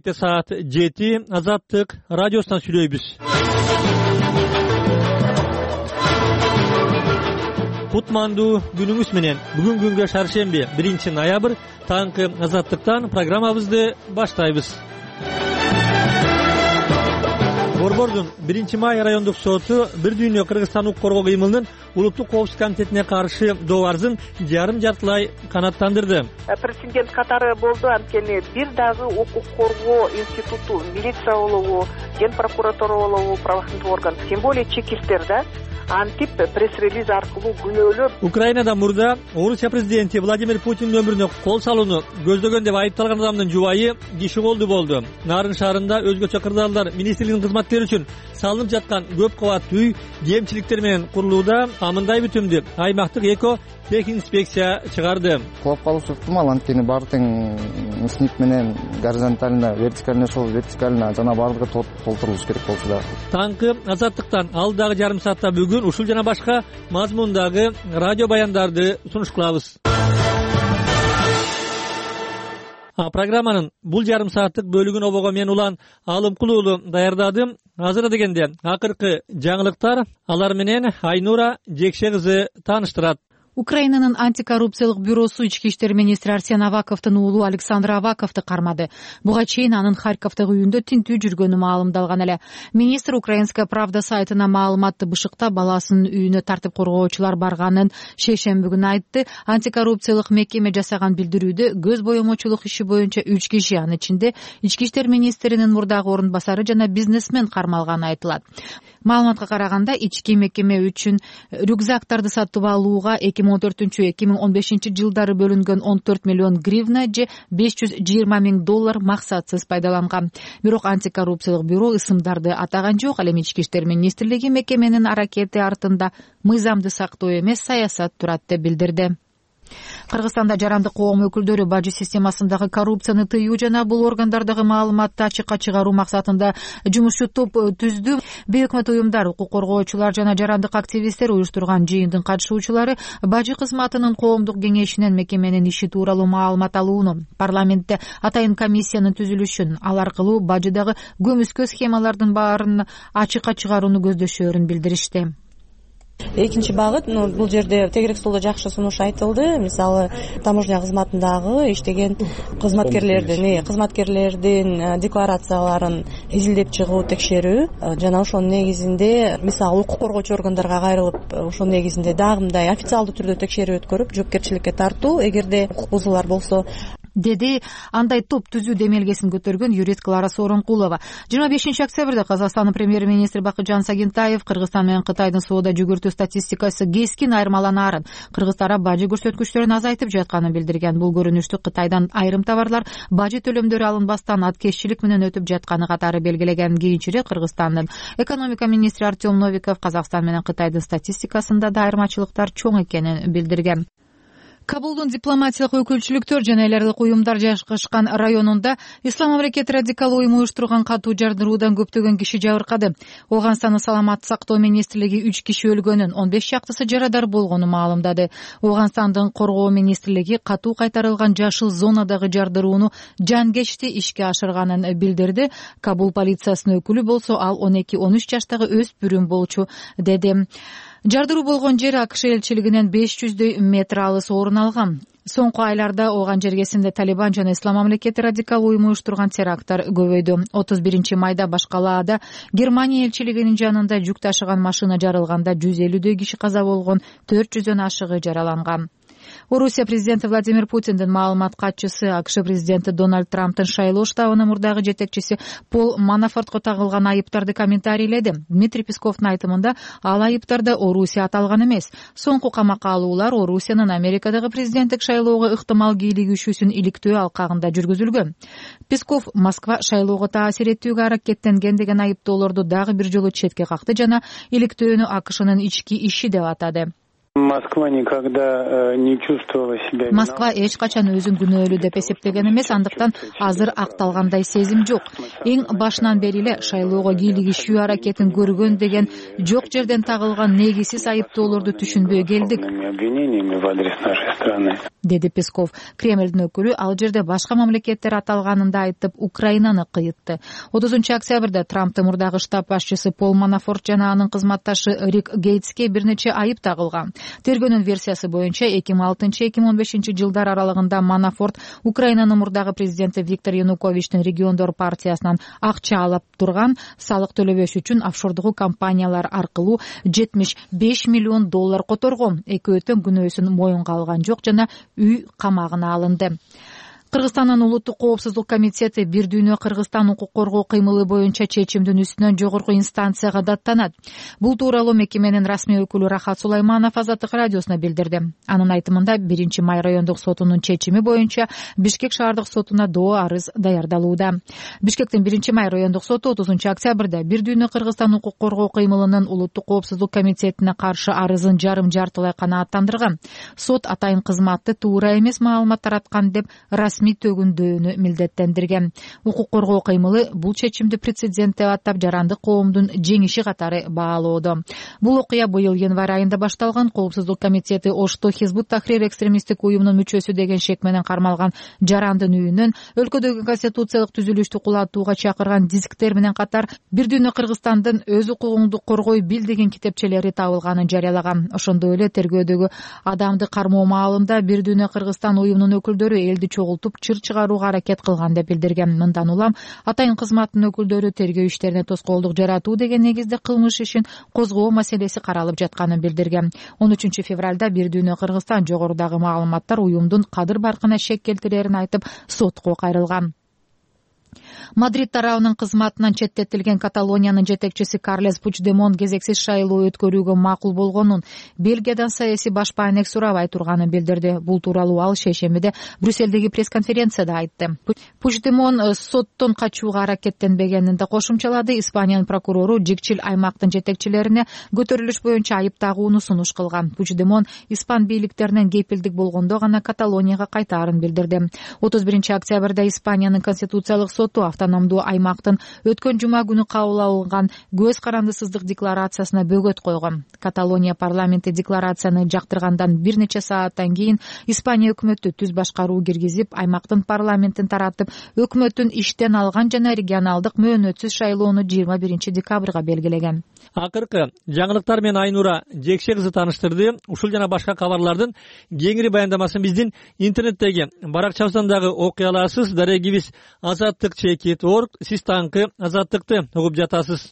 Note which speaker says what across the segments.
Speaker 1: Кечте саат 7 Азаттык радиосунан сүйлөйбүз. Кутмандуу күнүңүз менен. Бүгүн күнгө шаршемби 1-ноябрь таңкы Азаттыктан программабызды баштайбыз. Борбордун 1-май райондук соту бир дүйнө Кыргызстан укук коргоо кыймылынын улуттук коопсуздук комитетине каршы доо арызын жарым-жартылай канааттандырды.
Speaker 2: Прецедент катары болду, анткени бир дагы укук коргоо институту, милиция болобу, ген прокуратура болобу, правоохранительный орган, тем более чекисттер антип пресс-релиз аркылуу күнөөлөп
Speaker 1: Украинада мурда Орусия президенти Владимир Путиндин өмүрүнө кол салууну көздөгөн деп айыпталган адамдын жубайы Кишиголду болду. Нарын шаарында өзгөчө кырдаалдар министрлигинин кызматкерлери үчүн салынып жаткан көп кабаттуу үй кемчиликтер менен курулууда мындай бүтүмдү аймактык эко техинспекция чыгарды.
Speaker 3: Кулап калышы ыктымал, анткени баары тең СНИП менен горизонтально, вертикально, вертикально жана баардыгы толтурулуш керек болчу да.
Speaker 1: Таңкы Азаттыктан алдагы жарым саатта бүгүн ушул жана башка мазмундагы радио баяндарды сунуш кылабыз. Программанын бул жарым сааттык бөлүгүн обого мен Улан Алымкулуулу даярдадым. Азыр дегенде акыркы жаңылыктар, алар менен Айнура Жекше кызы тааныштырат.
Speaker 4: Украинанын антикоррупциялык бюросу ички иштер министри Арсен Аваковдун уулу Александр Аваковду кармады. Буга чейин анын Харьковдогу үйүндө тинтүү жүргөнү маалымдалган эле. Министр Украинская правда сайтына маалыматты бышыктап, баласынын үйүнө тартип коргоочулар барганын шейшемби күнү айтты. Антикоррупциялык мекеме жасаган билдирүүдө көз боемочулук иши боюнча 3 киши, анын ичинде ички иштер министринин мурдагы орун басары жана бизнесмен кармалганы айтылат. Маалыматка караганда, ички мекеме үчүн рюкзактарды сатып алууга 2014-2015 жылдары бөлүнгөн 14 миллион гривна же $520 000 максатсыз пайдаланган. Бирок антикоррупциялык бюро ысымдарды атаган жок. Ал эми ички иштер министрлиги мекеменин аракети артында мыйзамды сактоо эмес саясат турат деп билдирди. Кыргызстанда жарандык коом өкүлдөрү бажы системасындагы коррупцияны тыюу жана бул органдардагы маалыматты ачыкка чыгаруу максатында жумушчу топ түздү. Бейөкмөт уюмдар, укук коргоочулар жана жарандык активисттер уюштурган жыйындын катышуучулары бажы кызматынын коомдук кеңешинен мекеменин иши тууралуу маалымат алууну, парламентте атайын комиссиянын түзүлүшүн, ал аркылуу бажыдагы көмүскө схемалардын баарын ачыкка чыгарууну көздөшөөрүн билдиришти.
Speaker 5: Экинчи багыт, бул жерде тегерек столдо жакшы сунуш айтылды. Мисалы, таможня кызматындагы иштеген кызматкерлердин декларацияларын изилдеп чыгуу, текшерүү жана ошонун негизинде, мисалы, укук коргоочу органдарга кайрылып, ошонун негизинде дагы мындай официалдуу түрдө текшерүү өткөрүп, жоопкерчиликке тартуу, эгерде укук бузуулар болсо, деди андай топ түзүү демелгесин көтөргөн юрист Клара Сооронкулова. 25 октябрда Казакстандын премьер-министри Бакытжан Сагынтаев Кыргызстан менен Кытайдын соода жүгүртүү статистикасы кескин айырмаланаарын, Кыргыз тарап бажы көрсөткүчтөрүн азайтып жатканын билдирген. Бул көрүнүштү Кытайдан айрым товарлар бажы төлөмдөрү алынбастан аткезчилик менен өтүп жатканы катары белгилеген. Кийинчерээк Кыргызстандын экономика министри Артем Новиков Казакстан менен Кытайдын статистикасында да айырмачылыктар чоң экенин билдирген. Кабулдун дипломатиялык өкүлчүлүктөр жана эл аралык уюмдар жайгашкан районунда Ислам мамлекети радикал уюму уюштурган катуу жардыруудан көптөгөн киши жабыркады. Оганстандын саламаттык сактоо министрлиги 3 киши өлгөнүн, 15 чактысы жарадар болгонун маалымдады. Оганстандын коргоо министрлиги катуу кайтарылган жашыл зонадагы жардырууну жангечти ишке ашырганын билдирди. Кабул полициясынын өкүлү болсо, ал 12-13 жаштагы өспүрүм болчу деди. Жардыруу болгон жер АКШ элчилигинен 500 метр алыс орун алган. Соңку айларда ооган жергесинде Талибан жана Ислам мамлекети радикал уюму уюштурган теракттар көбөйдү. 31 майда башкалаада Германия элчилигинин жанында жүк ташыган машина жарылганда 150 киши каза болгон, 400дөн ашыгы жараланган. Орусия президенти Владимир Путиндин маалымат катчысы АКШ президенти Дональд Трамптын шайлоо штабынын мурдагы жетекчиси Пол Манафортко тагылган айыптарды комментарийледи. Дмитрий Песковдун айтымында, ал айыптарда Орусия аталган эмес. Соңку камакка алуулар Орусиянын Америкадагы президенттик шайлоого ыктымал кийлигишүүсүн иликтөө алкагында жүргүзүлгөн. Песков Москва шайлоого таасир этүүгө аракеттенген деген айыптоолорду дагы бир жолу четке какты жана иликтөөнү АКШнын ички иши деп атады.
Speaker 6: Москва никогда не чувствовала себя.
Speaker 4: Москва эч качан өзүн күнөөлүү деп эсептеген эмес, андыктан азыр акталгандай сезим жок. Эң башынан бери эле шайлоого кийлигишүү аракетин көргөн деген жок жерден тагылган негизсиз айыптоолорду түшүнбөй келдик, деди Песков. Кремлдин өкүлү ал жерде башка мамлекеттер аталганын да айтып, Украинаны кыйытты. 30 октябрда Трамптын мурдагы штаб башчысы Пол Манафорт жана анын кызматташы Рик Гейтске бир нече айып тагылган. Тергөөнүн версиясы боюнча 2006-2015 жылдар аралыгында Манафорт Украинанын мурдагы президенти Виктор Януковичтин региондор партиясынан акча алып турган, салык төлөбөш үчүн офшордугу компаниялар аркылуу $75 миллион которгон. Экөө тең күнөөсүн моюнга алган жок жана үй камагына алынды. Кыргызстандын улуттук коопсуздук комитети Бир дүйнө Кыргызстан укук коргоо кыймылы боюнча чечимдин үстүнөн жогорку инстанцияга даттанат. Бул тууралуу мекеменин расмий өкүлү Рахат Сулайманов Азаттык радиосуна билдирди. Анын айтымында 1 май райондук сотунун чечими боюнча Бишкек шаардык сотуна доо арыз даярдалууда. Бишкектин 1 май райондук соту 30 октябрда Бир дүйнө Кыргызстан укук коргоо кыймылынын улуттук коопсуздук комитетине каршы арызын жарым-жартылай канааттандырган. Сот атайын кызматты туура эмес маалымат тараткан деп расмий төгүндүүнү милдеттендирген. Укук коргоо кыймылы бул чечимди прецедент деп атап жарандык коомдун жеңиши катары баалоодо. Бул окуя быйыл январь айында башталган. Коопсуздук комитети Ошто Хизбут Тахрир экстремисттик уюмунун мүчөсү деген шек менен кармалган жарандын үйүнөн өлкөдөгү конституциялык түзүлүштү кулатууга чакырган дисктер менен катар Бир дүйнө Кыргызстандын өз укугуңду коргой бил деген китепчелери табылганын жарыялаган. Ошондой эле тергөөдөгү адамды кармоо маалында Бир дүйнө Кыргызстан уюмунун өкүлдөрү элди чогултуп чыр чыгарууга аракет кылган деп билдирген. Мындан улам атайын кызматтын өкүлдөрү тергөө иштерине тоскоолдук жаратуу деген негизде кылмыш ишин козгоо маселеси каралып жатканын билдирген. 13 февралда Бир дүйнө Кыргызстан жогорудагы маалыматтар уюмдун кадыр баркына шек келтирерин айтып сотко кайрылган. Мадрид тарабынын кызматынан четтетилген Каталониянын жетекчиси Карлес Пучдемон кезексиз шайлоо өткөрүүгө макул болгонун, Бельгиядан саясий башпаанек сурабай турганын билдирди. Бул тууралуу ал шейшембиде Брюссельдеги пресс-конференцияда айтты. Пучдемон соттон качууга аракеттенбегенин да кошумчалады. Испаниянын прокурору Жикчил аймактын жетекчилерине көтөрүлүш боюнча айып тагууну сунуш кылган. Пучдемон испан бийликтеринен кепилдик болгондо гана Каталонияга кайтаарын билдирди. 31 октябрда Испаниянын конституциялык соту автономдуу аймактын өткөн жума күнү кабыл алынган көз карандысыздык декларациясына бөгөт койгон. Каталония парламенти декларацияны жактыргандан бир нече сааттан кийин Испания өкмөтү түз башкаруу киргизип, аймактын парламентин таратып, өкмөттүн иштен алган жана регионалдык мөөнөтсүз шайлоону 21 декабрга белгилеген.
Speaker 1: Акыркы жаңылыктар менен Айнура Жекше кызы тааныштырды. Ушул жана башка кабарлардын кеңири баяндамасын биздин интернеттеги баракчабыздан дагы окуй аласыз. Дарегибиз azatlık.org. Siz tankı azatlıkты угуп жатасыз.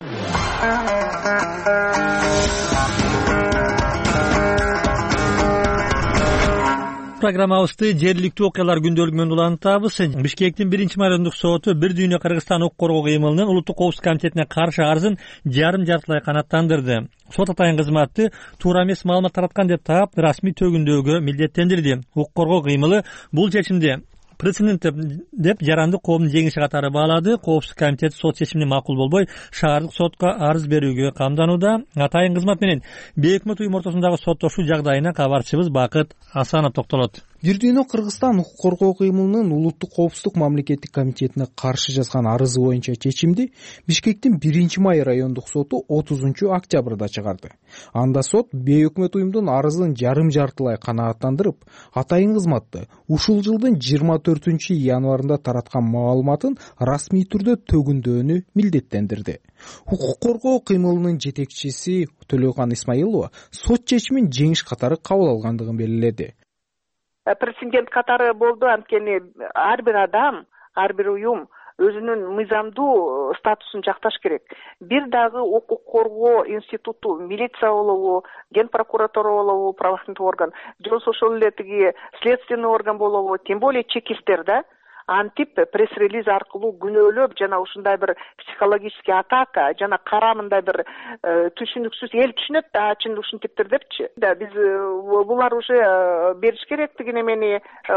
Speaker 1: Программабызды жергиликтүү окуялар күндөлүгү менен улантабыз. Бишкектин 1 май райондук соту Бир дүйнө Кыргызстан укук коргоо кыймылынын улуттук коопсуздук комитетине каршы арызын жарым-жартылай канааттандырды. Сот атайын кызматты туура эмес маалымат тараткан деп таап, расмий төгүндөөгө милдеттендирди. Укук коргоо кыймылы бул чечимди прецедент деп жарандык коомдун жеңиши катары баалады. Коопсуздук комитети сот чечимине макул болбой, шаардык сотко арыз берүүгө камданууда. Атайын кызмат менен бейөкмөт уюм ортосундагы соттошуу жагдайына кабарчыбыз Бакыт Асанов токтолот.
Speaker 7: Бир дүйнө Кыргызстан укук коргоо кыймылынын улуттук коопсуздук мамлекеттик комитетине каршы жазган арызы боюнча чечимди Бишкектин 1 май райондук соту 30 октябрда чыгарды. Анда сот бейөкмөт уюмдун арызын жарым-жартылай канааттандырып, атайын кызматты ушул жылдын 24 январында тараткан маалыматын расмий түрдө төгүндөөнү милдеттендирди. Укук коргоо кыймылынын жетекчиси Төлөкан Исмаилова сот чечимин жеңиш катары кабыл алгандыгын белгиледи.
Speaker 2: Прецедент катары болду, анткени ар бир адам, ар бир уюм өзүнүн мыйзамдуу статусун жакташ керек. Бир дагы укук коргоо институту, милиция болобу, ген прокуратура болобу, правоохранительный орган, же болбосо ошол эле тиги следственный орган болобу, тем более чекисттер да, антип пресс релиз аркылуу күнөөлөп жана ушундай бир психологический атака жана кара мындай бир түшүнүксүз эл түшүнөт да чын ушинтиптир депчи. Биз булар уже бериш керек тиги немени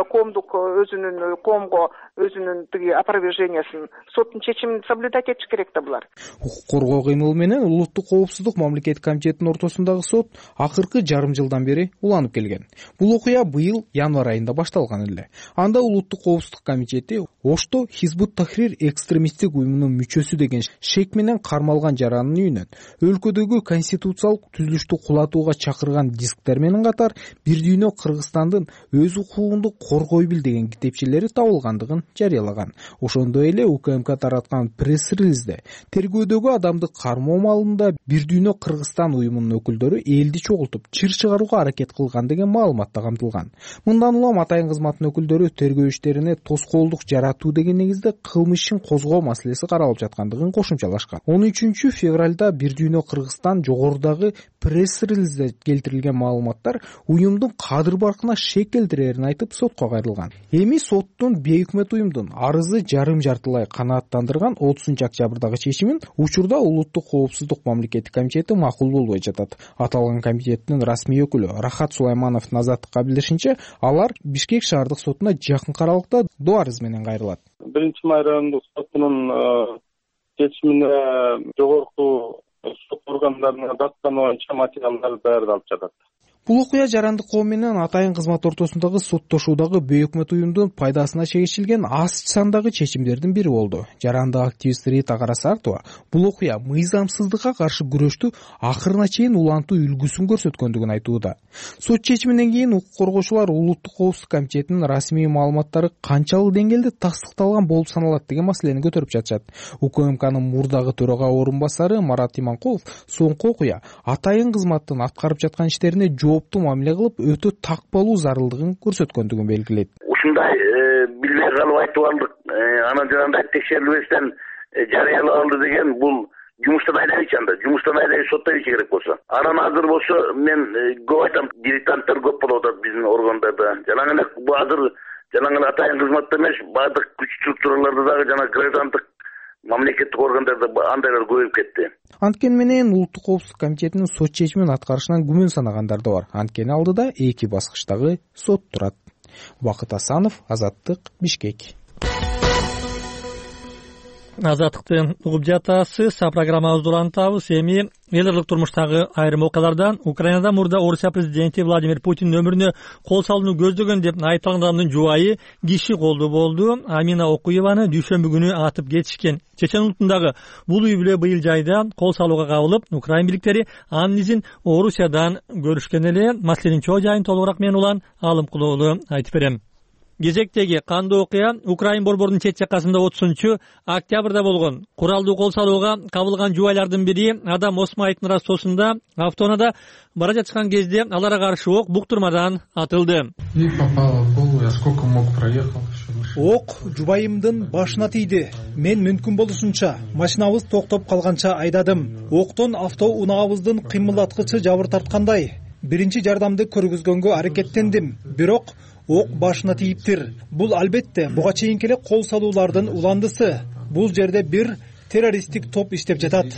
Speaker 2: коомго өзүнүн тиги опровержениясын, соттун чечимин соблюдать этиш керек да булар.
Speaker 7: Укук коргоо кыймылы менен улуттук коопсуздук мамлекеттик комитетинин ортосундагы сот акыркы жарым жылдан бери уланып келген. Бул окуя быйыл январь айында башталган эле. Анда улуттук коопсуздук комитети Ошто Хизбут Тахрир экстремисттик уюмунун мүчөсү деген шек менен кармалган жаранын үйүнөн өлкөдөгү конституциялык түзүлүштү кулатууга чакырган дисктер менен катар Бир дүйнө Кыргызстандын өз укугунду коргой бил деген китепчелери табылгандыгын жарыялаган. Ошондой эле УКМК тараткан пресс-релизде тергөөдөгү адамды кармоо маалында Бир дүйнө Кыргызстан уюмунун өкүлдөрү элди чогултуп чыр чыгарууга аракет кылган деген маалымат да камтылган. Мындан улам атайын кызматтын өкүлдөрү тергөө иштерине тоскоолдук жаратуу деген негизде кылмыш ишин козгоо маселеси каралып жаткандыгын кошумчалашкан. 13 февралда Бир дүйнө Кыргызстан жогорудагы пресс-релизде келтирилген маалыматтар уюмдун кадыр баркына шек келтирерин айтып сотко кайрылган. Эми соттун бейөкмөт уюмдун арызы жарым жартылай канааттандырган 30-октябрдагы чечимин учурда улуттук коопсуздук мамлекеттик комитети макул болбой жатат. Аталган комитеттин расмий өкүлү Рахат Сулаймановдун азаттыкка билдиришинче, алар Бишкек шаардык сотуна жакын аралыкта доо арыз менен кайрылат.
Speaker 6: 1-май райондук сотунун чечимине жогорку сот органдарына даттануу боюнча материалдар даярдалып жатат.
Speaker 7: Бул окуя жарандык коом менен атайын кызмат ортосундагы соттошуудагы бейөкмөт уюмдун пайдасына чегишилген аз сандагы чечимдердин бири болду. Жарандык активист Рита Карасартова бул окуя мыйзамсыздыкка каршы күрөштү акырына чейин улантуу үлгүсүн көрсөткөндүгүн айтууда. Сот чечиминен кийин укук коргоочулар улуттук коопсуздук комитетинин расмий маалыматтары канчалык деңгээлде тастыкталган болуп саналат деген маселени көтөрүп жатышат. УКМКнын мурдагы төрага орун басары Марат Иманкулов соңку окуя атайын кызматтын аткарып жаткан иштерине жооптуу мамиле кылып өтө такпалуу зарылдыгын көрсөткөндүгүн белгилейт.
Speaker 8: Ушундай билбей калып айтып алдык, анан жанагындай текшерилбестен жарыялап алды деген бул жумуштан айдайчы, анда жумуштан айдайчы соттойчу керек болсо. Анан азыр болсо мен көп айтам, дилетанттар көп болуп атат биздин органдарда. Жанагы бул азыр жанагы атайын кызматта эмес, баардык күч структураларда дагы жана граждандык мамлекеттик органдарда андайлар көбөйүп кетти.
Speaker 7: Анткени менен улуттук коопсуздук комитетинин сот чечимин аткарышынан күмөн санагандар да бар. Анткени алдыда 2 баскычтагы сот турат. Бакыт Асанов, Азаттык, Бишкек.
Speaker 1: Азаттыктын угуп жатасыз. Программабызды улантабыз. Эми эл ырлык турмуштагы айрым окуялардан Украинада мурда Орусия президенти Владимир Путиндин өмүрүнө кол салууну көздөгөн деп айыпталган адамдын жубайы киши колду болду. Амина Окуеваны дүйшөмбү күнү атып кетишкен. Чечен улутундагы бул үй бүлө быйыл жайда кол салууга кабылып, Украин бийликтери анын изин Орусиядан көрүшкөн эле. Маселенин чоо жайын толугураак мен улан Алымкулоолу айтып берем. Кезектеги кандуу окуя Украин борборунун чет жакасында 30-октябрда болгон. Куралдуу кол салууга кабылган жубайлардын бири Адам Осмаевдин растосунда автоунаада бара жаткан кезде аларга каршы ок буктурмадан атылды.
Speaker 9: Ок жубайымдын башына тийди. Мен мүмкүн болушунча машинабыз токтоп калганча айдадым. Октон автоунаабыздын кыймылдаткычы жабыр тарткандай. Биринчи жардамды көргүзгөнгө аракеттендим. Бирок ок башына тийиптир. Бул албетте буга чейинки эле кол салуулардын уландысы. Бул жерде бир террористтик топ иштеп жатат.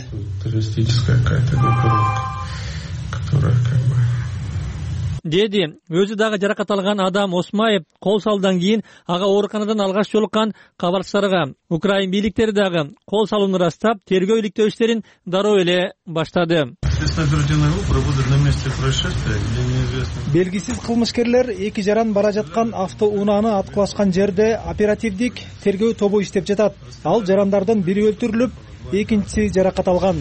Speaker 1: Деди өзү дагы жаракат алган Адам Осмаев кол салуудан кийин ага ооруканадан алгач жолуккан кабарчыларга. Украин бийликтери дагы кол салууну ырастап, тергөө иликтөө иштерин дароо эле баштады.
Speaker 9: Белгисиз кылмышкерлер эки жаран бара жаткан автоунааны аткылашкан жерде оперативдик тергөө тобу иштеп жатат. Ал жарандардын бири өлтүрүлүп, экинчиси жаракат алган.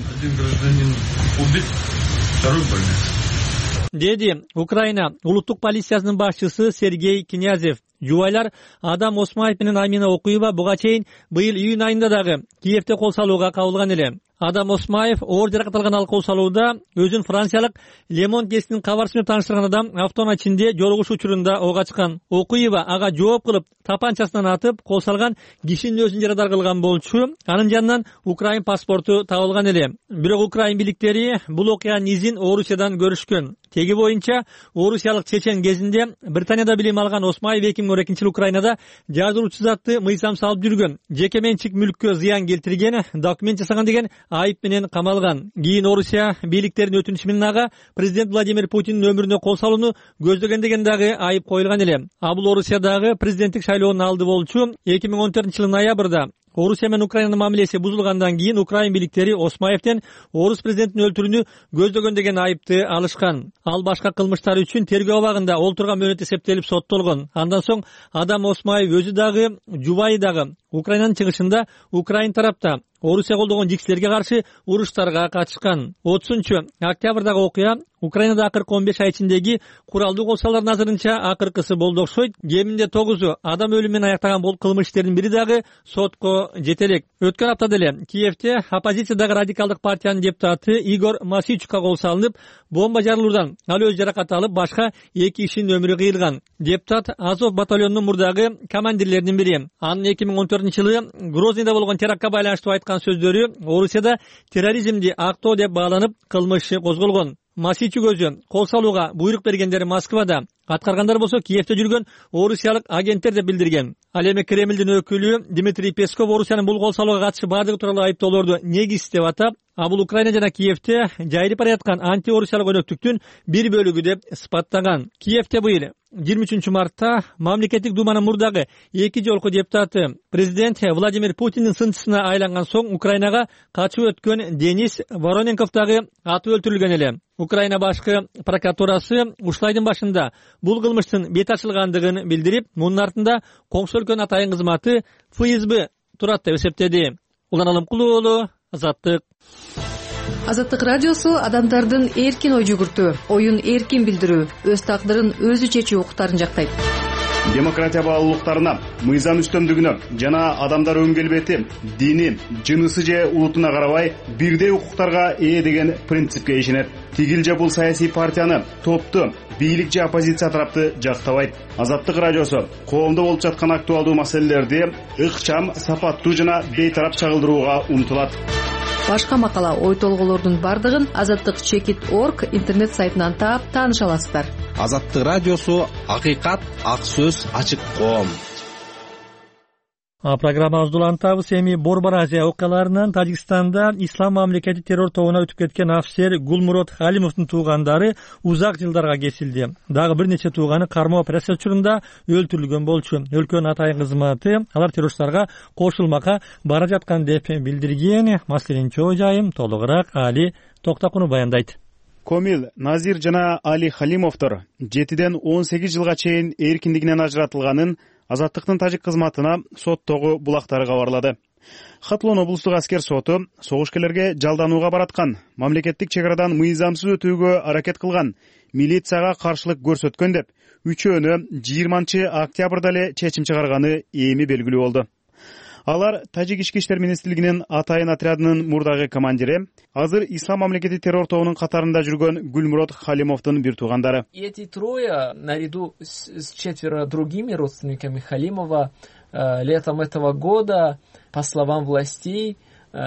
Speaker 1: Деди Украина улуттук полициясынын башчысы Сергей Князев. Жубайлар Адам Осмаев менен Амина Окуева буга чейин быйыл июнь айында дагы Киевде кол салууга кабылган эле. Адам Осмаев оор жаракат алган ал кол салууда өзүн франциялык Лемон гезитинин кабарчысы менен тааныштырган адам автоунаа ичинде жолугуш учурунда ок ачкан. Окуева ага жооп кылып тапанчасынан атып кол салган кишинин өзүн жарадар кылган болчу. Анын жанынан Украин паспорту табылган эле. Бирок Украин бийликтери бул окуянын изин Орусиядан көрүшкөн. Теги боюнча Орусиялык чечен кезинде Британияда билим алган Осмаев 2012-жылы Украинада жазылуучу затты мыйзам салып жүргөн, жеке менчик мүлккө зыян келтирген, документ жасаган деген айып менен камалган. Кийин Орусия бийликтеринин өтүнүшү менен ага президент Владимир Путиндин өмүрүнө кол салууну көздөгөн деген дагы айып коюлган эле. Бул Орусиядагы президенттик шайлоонун алды болчу. 2014-жылы ноябрда Орусия менен Украинанын мамилеси бузулгандан кийин Украин бийликтери Осмаевден орус президентин өлтүрүүнү көздөгөн деген айыпты алышкан. Ал башка кылмыштар үчүн тергөө абагында олтурган мөөнөт эсептелип соттолгон. Андан соң Адам Осмаев өзү дагы, жубайы дагы Украинанын чыгышында Украин тарапта Орусия колдогон жиксилерге каршы уруштарга катышкан. 30-октябрдагы окуя Украинада акыркы 15 ай ичиндеги куралдуу колсалардын азырынча акыркысы болду окшойт. Кеминде 9 адам өлүмү менен аяктаган бул кылмыш иштердин бири дагы сотко жете элек. Өткөн аптада эле Киевде оппозициядагы радикалдык партиянын депутаты Игорь Масичукка кол салынып, бомба жарылуудан ал өзү жаракат алып, башка 2 кишинин өмүрү кыйылган. Депутат Азов батальонунун мурдагы командирлеринин бири. Анын 2014-жылы Грознийде болгон терактка байланыштуу айткан сөздөрү Орусияда терроризмди актоо деп бааланып, кылмыш козголгон. Масичук өзү кол салууга буйрук бергендери Москвада, аткаргандар болсо Киевде жүргөн орусиялык агенттер деп билдирген. Ал эми Кремлдин өкүлү Дмитрий Песков Орусиянын бул кол салууга катышы бардыгы тууралуу айыптоолорду негиз деп атап, бул Украина жана Киевде жайылып бараткан антиорусиялык өнөктүктүн бир бөлүгү деп сыпаттаган. Киевде быйыл 23 мартта мамлекеттик думанын мурдагы 2 жолку депутаты президент Владимир Путиндин сынчысына айланган соң Украинага качып өткөн Денис Вороненков дагы атып өлтүрүлгөн эле. Украина башкы прокуратурасы ушул айдын башында бул кылмыштын бет ачылгандыгын билдирип, мунун артында коңшу өлкөнүн атайын кызматы ФСБ турат деп эсептеди. Улан Алымкулуу уулу, Азаттык.
Speaker 10: Азаттык радиосу адамдардын эркин ой жүгүртүү, оюн эркин билдирүү, өз тагдырын өзү чечүү укуктарын жактайт.
Speaker 11: Демократия баалуулуктарына, мыйзам үстөмдүгүнө жана адамдар өң келбети, дини, жынысы же улутуна карабай бирдей укуктарга ээ деген принципке ишенет. Тигил же бул саясий партияны, топту, бийлик же оппозиция тарапты жактабайт. Азаттык радиосу коомдо болуп жаткан актуалдуу маселелерди ыкчам, сапаттуу жана бейтарап чагылдырууга умтулат.
Speaker 10: Башка макала, ой толголордун бардыгын azattik.org интернет сайтынан таап тааныша аласыздар.
Speaker 12: Азаттык радиосу акыйкат, ак сөз, ачык коом.
Speaker 1: Программабызды улантабыз. Эми Борбор Азия окуяларынан Тажикстанда ислам мамлекети террор тобуна өтүп кеткен офицер Гулмурод Халимовдун туугандары узак жылдарга кесилди. Дагы бир нече тууганы кармоо операция учурунда өлтүрүлгөн болчу. Өлкөнүн атайын кызматы алар террористтерге кошулмакка бара жаткан деп билдирген. Маселенин чоо жайын толугураак Али Токтакунов баяндайт.
Speaker 11: Комил, Назир жана Али Халимовдор 7ден 18 жылга чейин эркиндигинен ажыратылганын Азаттыктын тажик кызматына соттогу булактары кабарлады. Хатлон облустук аскер соту согушкерлерге жалданууга бараткан, мамлекеттик чек арадан мыйзамсыз өтүүгө аракет кылган, милицияга каршылык көрсөткөн деп үчөөнү 20-октябрда эле чечим чыгарганы эми белгилүү болду. Алар Тажик ички иштер министрлигинин атайын отрядынын мурдагы командири, азыр ислам мамлекети террор тобунун катарында жүргөн Гулмурод Халимовдун бир туугандары.
Speaker 13: Эти трое, наряду с 4 другими родственниками Халимова, летом этого года, по словам властей,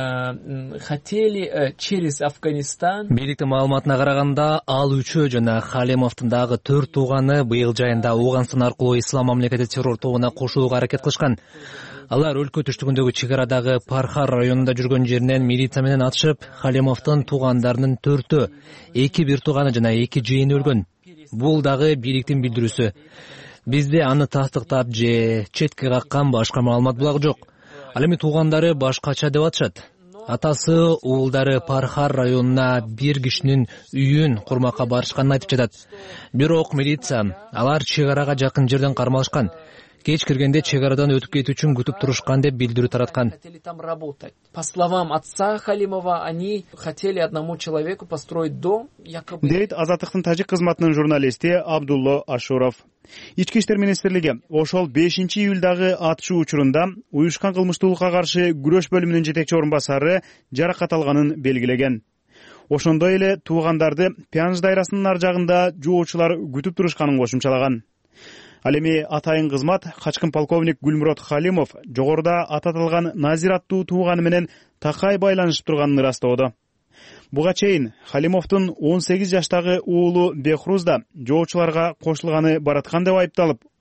Speaker 13: хотели через Афганистан.
Speaker 14: Бийликтин маалыматына караганда, ал үчөө жана Халимовдун дагы 4 тууганы быйыл жайында Ауганстан аркылуу ислам мамлекети террор тобуна кошулууга аракет кылышкан. Алар өлкө түштүгүндөгү чек арадагы Пархар районунда жүргөн жеринен милиция менен атышып, Халимовдун туугандарынын 4-өө, 2 бир тууганы жана 2 жыйыны өлгөн. Бул дагы бийликтин билдирүүсү. Бизде аны тастыктап же четке каккан башка маалымат булагы жок. Ал эми туугандары башкача деп атышат. Атасы, уулдары Пархар районуна бир кишинин үйүн курмакка барышканын айтып жатат. Бирок милиция алар чек арага жакын жерден кармалышкан. Кеч киргенде чек арадан өтүп кетүү үчүн күтүп турушкан деп билдирүү тараткан.
Speaker 13: По словам отца Халимова, они хотели одному человеку построить дом, якобы.
Speaker 11: Дейт Азаттыктын тажик кызматынын журналисти Абдулло Ашуров. Ички иштер министрлиги ошол 5-июлдагы атышуу учурунда уюшкан кылмыштуулукка каршы күрөш бөлүмүнүн жетекчи орун басары жаракат алганын белгилеген. Ошондой эле туугандарды Пянж дайрасынын ар жагында жоочулар күтүп турушканын кошумчалаган. Ал эми атайын кызмат качкын полковник Гулмурод Халимов жогоруда ататылган Назир аттуу тууганы менен такай байланышып турганын ырастоодо. Буга чейин Халимовдун 18 жаштагы уулу Бехруз да жоочуларга кошулганы бараткан деп айыпталып,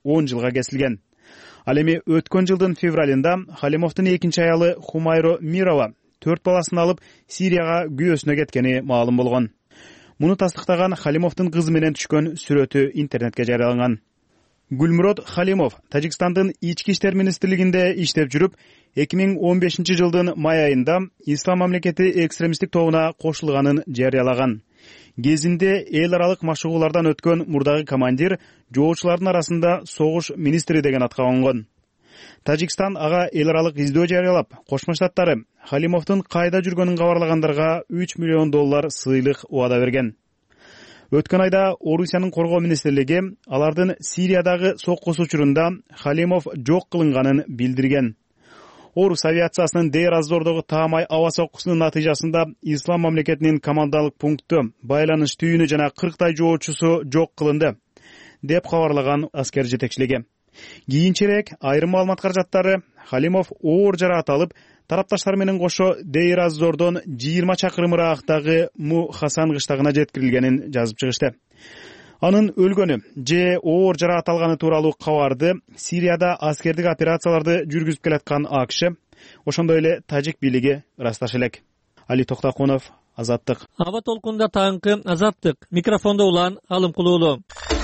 Speaker 11: 10 жылга кесилген. Ал эми өткөн жылдын февралында Халимовдун экинчи аялы Хумайро Мирова 4 баласын алып Сирияга күйөөсүнө кеткени маалым болгон. Муну тастыктаган Халимовдун кызы менен түшкөн сүрөтү интернетке жарыяланган. Гүлмурод Халимов Тажикстандын ички иштер министрлигинде иштеп жүрүп, 2015 жылдын май айында Ислам мамлекети экстремисттик тобуна кошулганын жарыялаган. Кезинде эл аралык машыгуулардан өткөн мурдагы командир жоочулардын арасында согуш министри деген атка конгон. Тажикстан ага эл аралык издөө жарыялап, Кошмо Штаттары Халимовдун кайда жүргөнүн кабарлагандарга $3 миллион сыйлык убада берген. Өткөн айда Орусиянын коргоо министрлиги алардын Сириядагы соккусу учурунда Халимов жок кылынганын билдирген. Орус авиациясынын Дейр-аз-Зордогу таамай аба соккусунун натыйжасында Ислам мамлекетинин командалык пункту, байланыш түйүнү жана 40 жоочусу жок кылынды, деп кабарлаган аскер жетекчилиги. Кийинчерээк айрым маалымат каражаттары Халимов оор жараат алып, тарапташтар менен кошо Дейр-аз-Зордон 20 чакырым ыраактагы Му Хасан кыштагына жеткирилгенин жазып чыгышты. Анын өлгөнү же оор жараат алганы тууралуу кабарды Сирияда аскердик операцияларды жүргүзүп келаткан АКШ, ошондой эле тажик бийлиги ырасташы элек. Али Токтокунов, Азаттык.
Speaker 1: Аба толкунда таңкы Азаттык. Микрофонда улан Алым Кулуулу.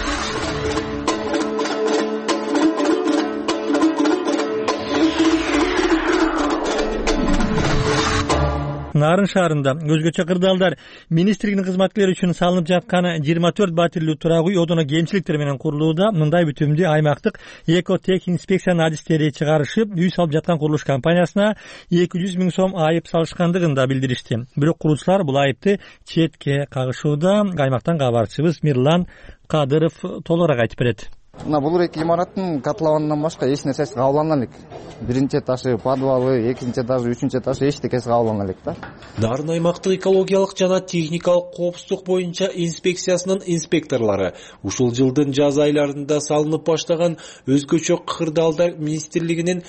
Speaker 1: Нарын шаарында өзгөчө кырдаалдар министрлигинин кызматкерлери үчүн салынып жаткан 24 батирлүү турак үй одоно кемчиликтер менен курулууда. Мындай бүтүмдү аймактык экотех инспекциянын адистери чыгарышып, үй салып жаткан курулуш компаниясына 200 000 сом айып салышкандыгын да билдиришти. Бирок курулуучулар бул айыпты четке кагышууда. Аймактан кабарчыбыз Мирлан Кадыров толугураак айтып берет.
Speaker 3: Бул эки имараттын катлабанынан башка эч нерсеси кабылган элек. Биринчи этажы подвалы, экинчи этажы, үчүнчү этажы эчтекеси кабылган элек да.
Speaker 15: Нарын аймактык экологиялык жана техникалык коопсуздук боюнча инспекциясынын инспекторлору ушул жылдын жаз айларында салынып баштаган өзгөчө кырдаалдар министрлигинин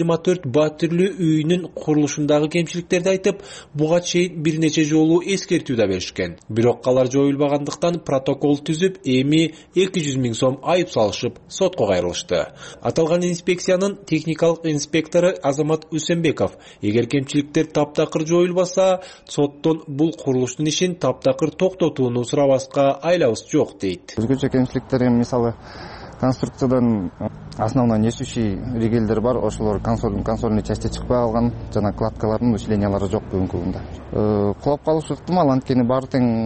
Speaker 15: 24 батирлүү үйүнүн курулушундагы кемчиликтерди айтып, буга чейин бир нече жолу эскертүү да беришкен. Бирок алар жоюлбагандыктан протокол түзүп, эми 200 000 сом айып салышып сотко кайрылышты. Аталган инспекциянын техникалык инспектору Азамат Үсенбеков, эгер кемчиликтер таптакыр жоюлбаса, соттон бул курулуштун ишин таптакыр токтотууну сурабаска айлабыз жок дейт.
Speaker 3: Өзгөчө кемчиликтер мисалы конструкциядан основной несущий ригелдер бар, ошолор консольный части чыкпай калган, жана кладкалардын усилениялары жок бүгүнкү күндө. Кулап калышы ыктымал, анткени баары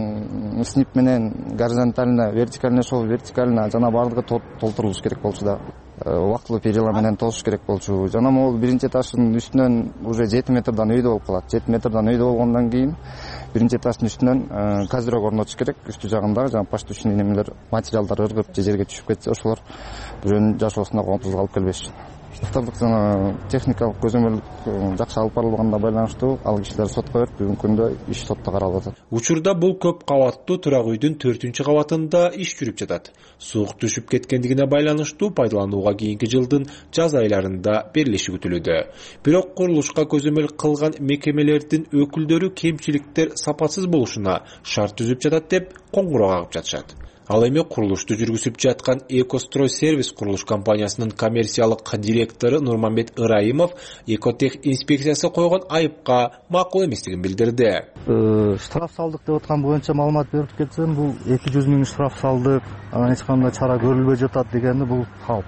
Speaker 3: тең снип менен горизонтально, вертикально, ошол вертикально жана баардыгы толтурулуш керек болчу да. Убактылуу перила менен тосуш керек болчу. Жана могул биринчи этаждын үстүнөн уже 7 метрден өйдө болуп калат. 7 метрден өйдө болгондон кийин биринчи этаждын үстүнөн козырек орнотуш керек. Үстү жагындагы жана поштучный немелер, материалдар ыргып же жерге түшүп кетсе, ошолор бирөөнүн жашоосуна коомсуздук алып келбеш үчүн. Автордук жана техникалык көзөмөлдүк жакшы алып барылганга байланыштуу ал кишилер сотко берип, бүгүнкү күндө иш сотто каралып атат.
Speaker 15: Учурда бул көп кабаттуу турак үйдүн 4-кабатында иш жүрүп жатат. Суук түшүп кеткендигине байланыштуу пайдаланууга кийинки жылдын жаз айларында берилиши күтүлүүдө. Бирок курулушка көзөмөл кылган мекемелердин өкүлдөрү кемчиликтер сапатсыз болушуна шарт түзүп жатат деп коңгуроо кагып жатышат. Ал эми курулушту жүргүзүп жаткан Экострой сервис курулуш компаниясынын коммерциялык директору Нурманбет Ырайымов экотех инспекциясы койгон айыпка макул эместигин билдирди.
Speaker 16: Штраф салдык деп аткан боюнча маалымат берип кетсем, бул 200 000 штраф салдык, анан эч кандай чара көрүлбөй жатат дегени бул калп.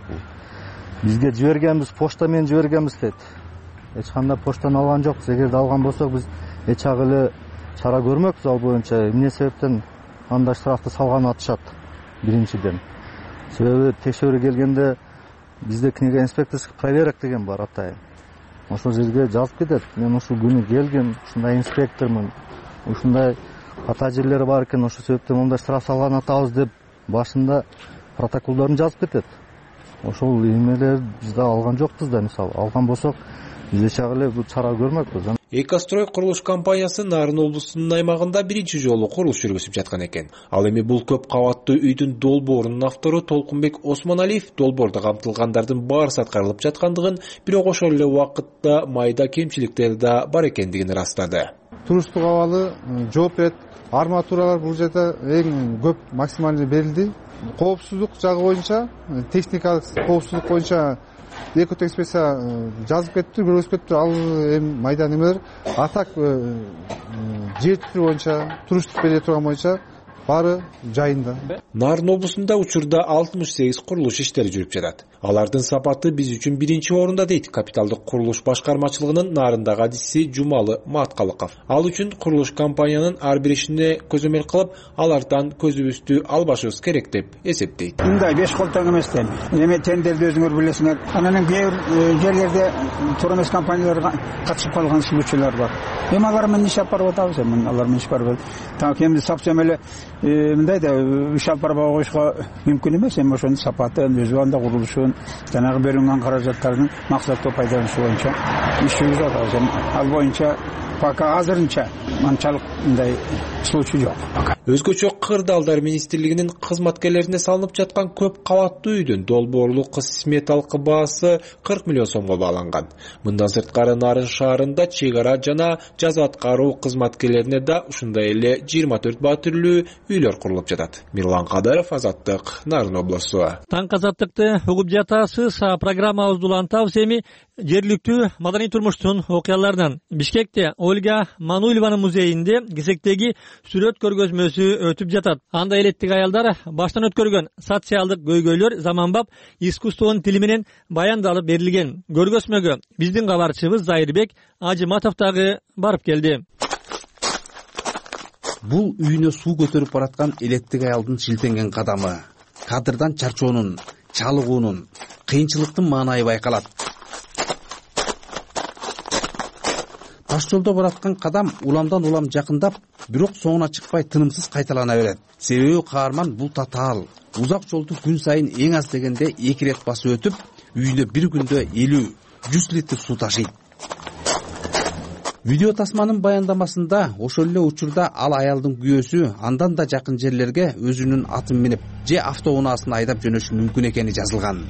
Speaker 16: Бизге жибергенбиз, почта менен жибергенбиз дейт. Эч кандай почтаны алган жокпуз. Эгерде алган болсок, биз эч агы чара көрмөкпүз ал боюнча. Эмне себептен андай штрафты салганын атышат биринчиден. Себеби текшерүү келгенде бизде книга инспекторских проверок деген бар атайын. Ошол жерге жазып кетет. Мен ушул күнү келгем, ушундай инспектормун, ушундай ката жерлери бар экен, ошол себептен мындай штраф салганын атабыз деп башында протоколдорун жазып кетет. Ошол эмелер бизде алган жокпуз да, мисалы алган болсок, биз эч эле бул чара көрмөкпүз.
Speaker 15: Экострой курулуш компаниясы Нарын облусунун аймагында биринчи жолу курулуш жүргүзүп жаткан экен. Ал эми бул көп кабаттуу үйдүн долбоорунун автору Толкунбек Осмоналиев долбоордо камтылгандардын баарысы аткарылып жаткандыгын, бирок ошол эле убакытта майда кемчиликтер да бар экендигин ырастады.
Speaker 17: Туруштук абалы жооп берет. Арматуралар бул жерде эң көп максималдуу берилди. Коопсуздук жагы боюнча, техникалык коопсуздук боюнча эко инспекция жазып кетти, көргөзүп кетти. Ал эми майда немелер атак жер түтүрүү боюнча, туруштук бере турган боюнча баары жайында.
Speaker 15: Нарын облусунда учурда 68 курулуш иштери жүрүп жатат. Алардын сапаты биз үчүн биринчи орунда дейт капиталдык курулуш башкармачылыгынын Нарындагы адиси Жумалы Маткалыков. Ал үчүн курулуш компаниянын ар бир ишине көзөмөл кылып, алардан көзүбүздү албашыбыз керек деп эсептейт.
Speaker 18: Мындай 5 кол тең эмес да. Эми тендерди өзүңөр билесиңер. Анан кээ бир жерлерде туура эмес компанияларга катышып калган сүйлөчүлөр бар. Эми алар менен иш алып барып атабыз, эми алар менен иш барып. Так эми совсем эле мындай да иш алып барбай коюшка мүмкүн эмес. Эми ошонун сапатын, өз убагында курулушун, жанагы берилген каражаттардын максаттуу пайдаланышы боюнча иш жүргүзүп атабыз. Ал боюнча пока азырынча анчалык мындай случай жок.
Speaker 15: Өзгөчө кырдаалдар министрлигинин кызматкерлерине салынып жаткан көп кабаттуу үйдүн долбоорлук сметалык баасы 40 миллион сомго бааланган. Мындан сырткары Нарын шаарында чек ара жана жаза аткаруу кызматкерлерине да ушундай эле 24 баа түрлүү үйлөр курулуп жатат. Мирлан Кадыров, Азаттык, Нарын облусу.
Speaker 1: Таң Азаттыкты угуп жатасыз. Программабызды улантабыз. Эми жергиликтүү маданий турмуштун окуяларынан Бишкекте Ольга Мануилованын музейинде кезектеги сүрөт көргөзмөсү өтүп жатат. Анда элеттик аялдар баштан өткөргөн социалдык көйгөйлөр заманбап искусствонун тили менен баяндалып берилген. Көргөзмөгө биздин кабарчыбыз Зайырбек Ажыматов дагы барып келди.
Speaker 12: Бул үйүнө суу көтөрүп бараткан элеттик аялдын шилтенген кадамы, кадырдан чарчоонун, чалыгуунун, кыйынчылыктын маанайы байкалат. Таш жолдо бараткан кадам уламдан улам жакындап, бирок соңуна чыкпай тынымсыз кайталана берет. Себеби каарман бул татаал, узак жолду күн сайын эң аз дегенде 2 рет басып өтүп, үйүнө бир күндө 50-100 литр суу ташыйт. Видео тасманын баяндамасында ошол эле учурда ал аялдын күйөөсү андан да жакын жерлерге өзүнүн атын минип же автоунаасын айдап жөнөшү мүмкүн экени жазылган.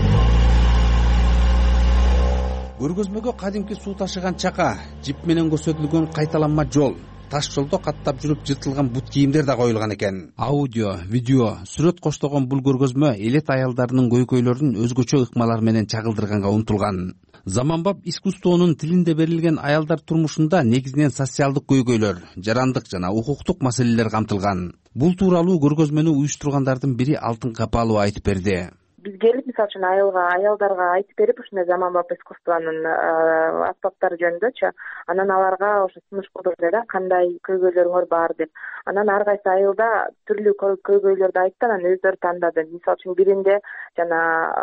Speaker 12: Көргөзмөгө кадимки суу ташыган чака, жип менен көрсөтүлгөн кайталанма жол, таш жолдо каттап жүрүп жыртылган бут кийимдер да коюлган экен. Аудио, видео, сүрөт коштогон бул көргөзмө элет аялдарынын көйгөйлөрүн өзгөчө ыкмалар менен чагылдырганга умтулган. Заманбап искусствонун тилинде берилген аялдар турмушунда негизинен социалдык көйгөйлөр, жарандык жана укуктук маселелер камтылган. Бул тууралуу көргөзмөнү уюштургандардын бири Алтын Капалова айтып берди.
Speaker 19: Биз келип, мисалы үчүн аялдарга айтып берип, ушундай заманбап искусствонун аспаптары жөнүндөчү, анан аларга ошо сунуш кылдырды да, кандай көйгөйлөрүңөр бар деп. Анан ар кайсы айылда түрлүү көйгөйлөрдү айтты, анан өздөрү тандады. Мисалы үчүн биринде жана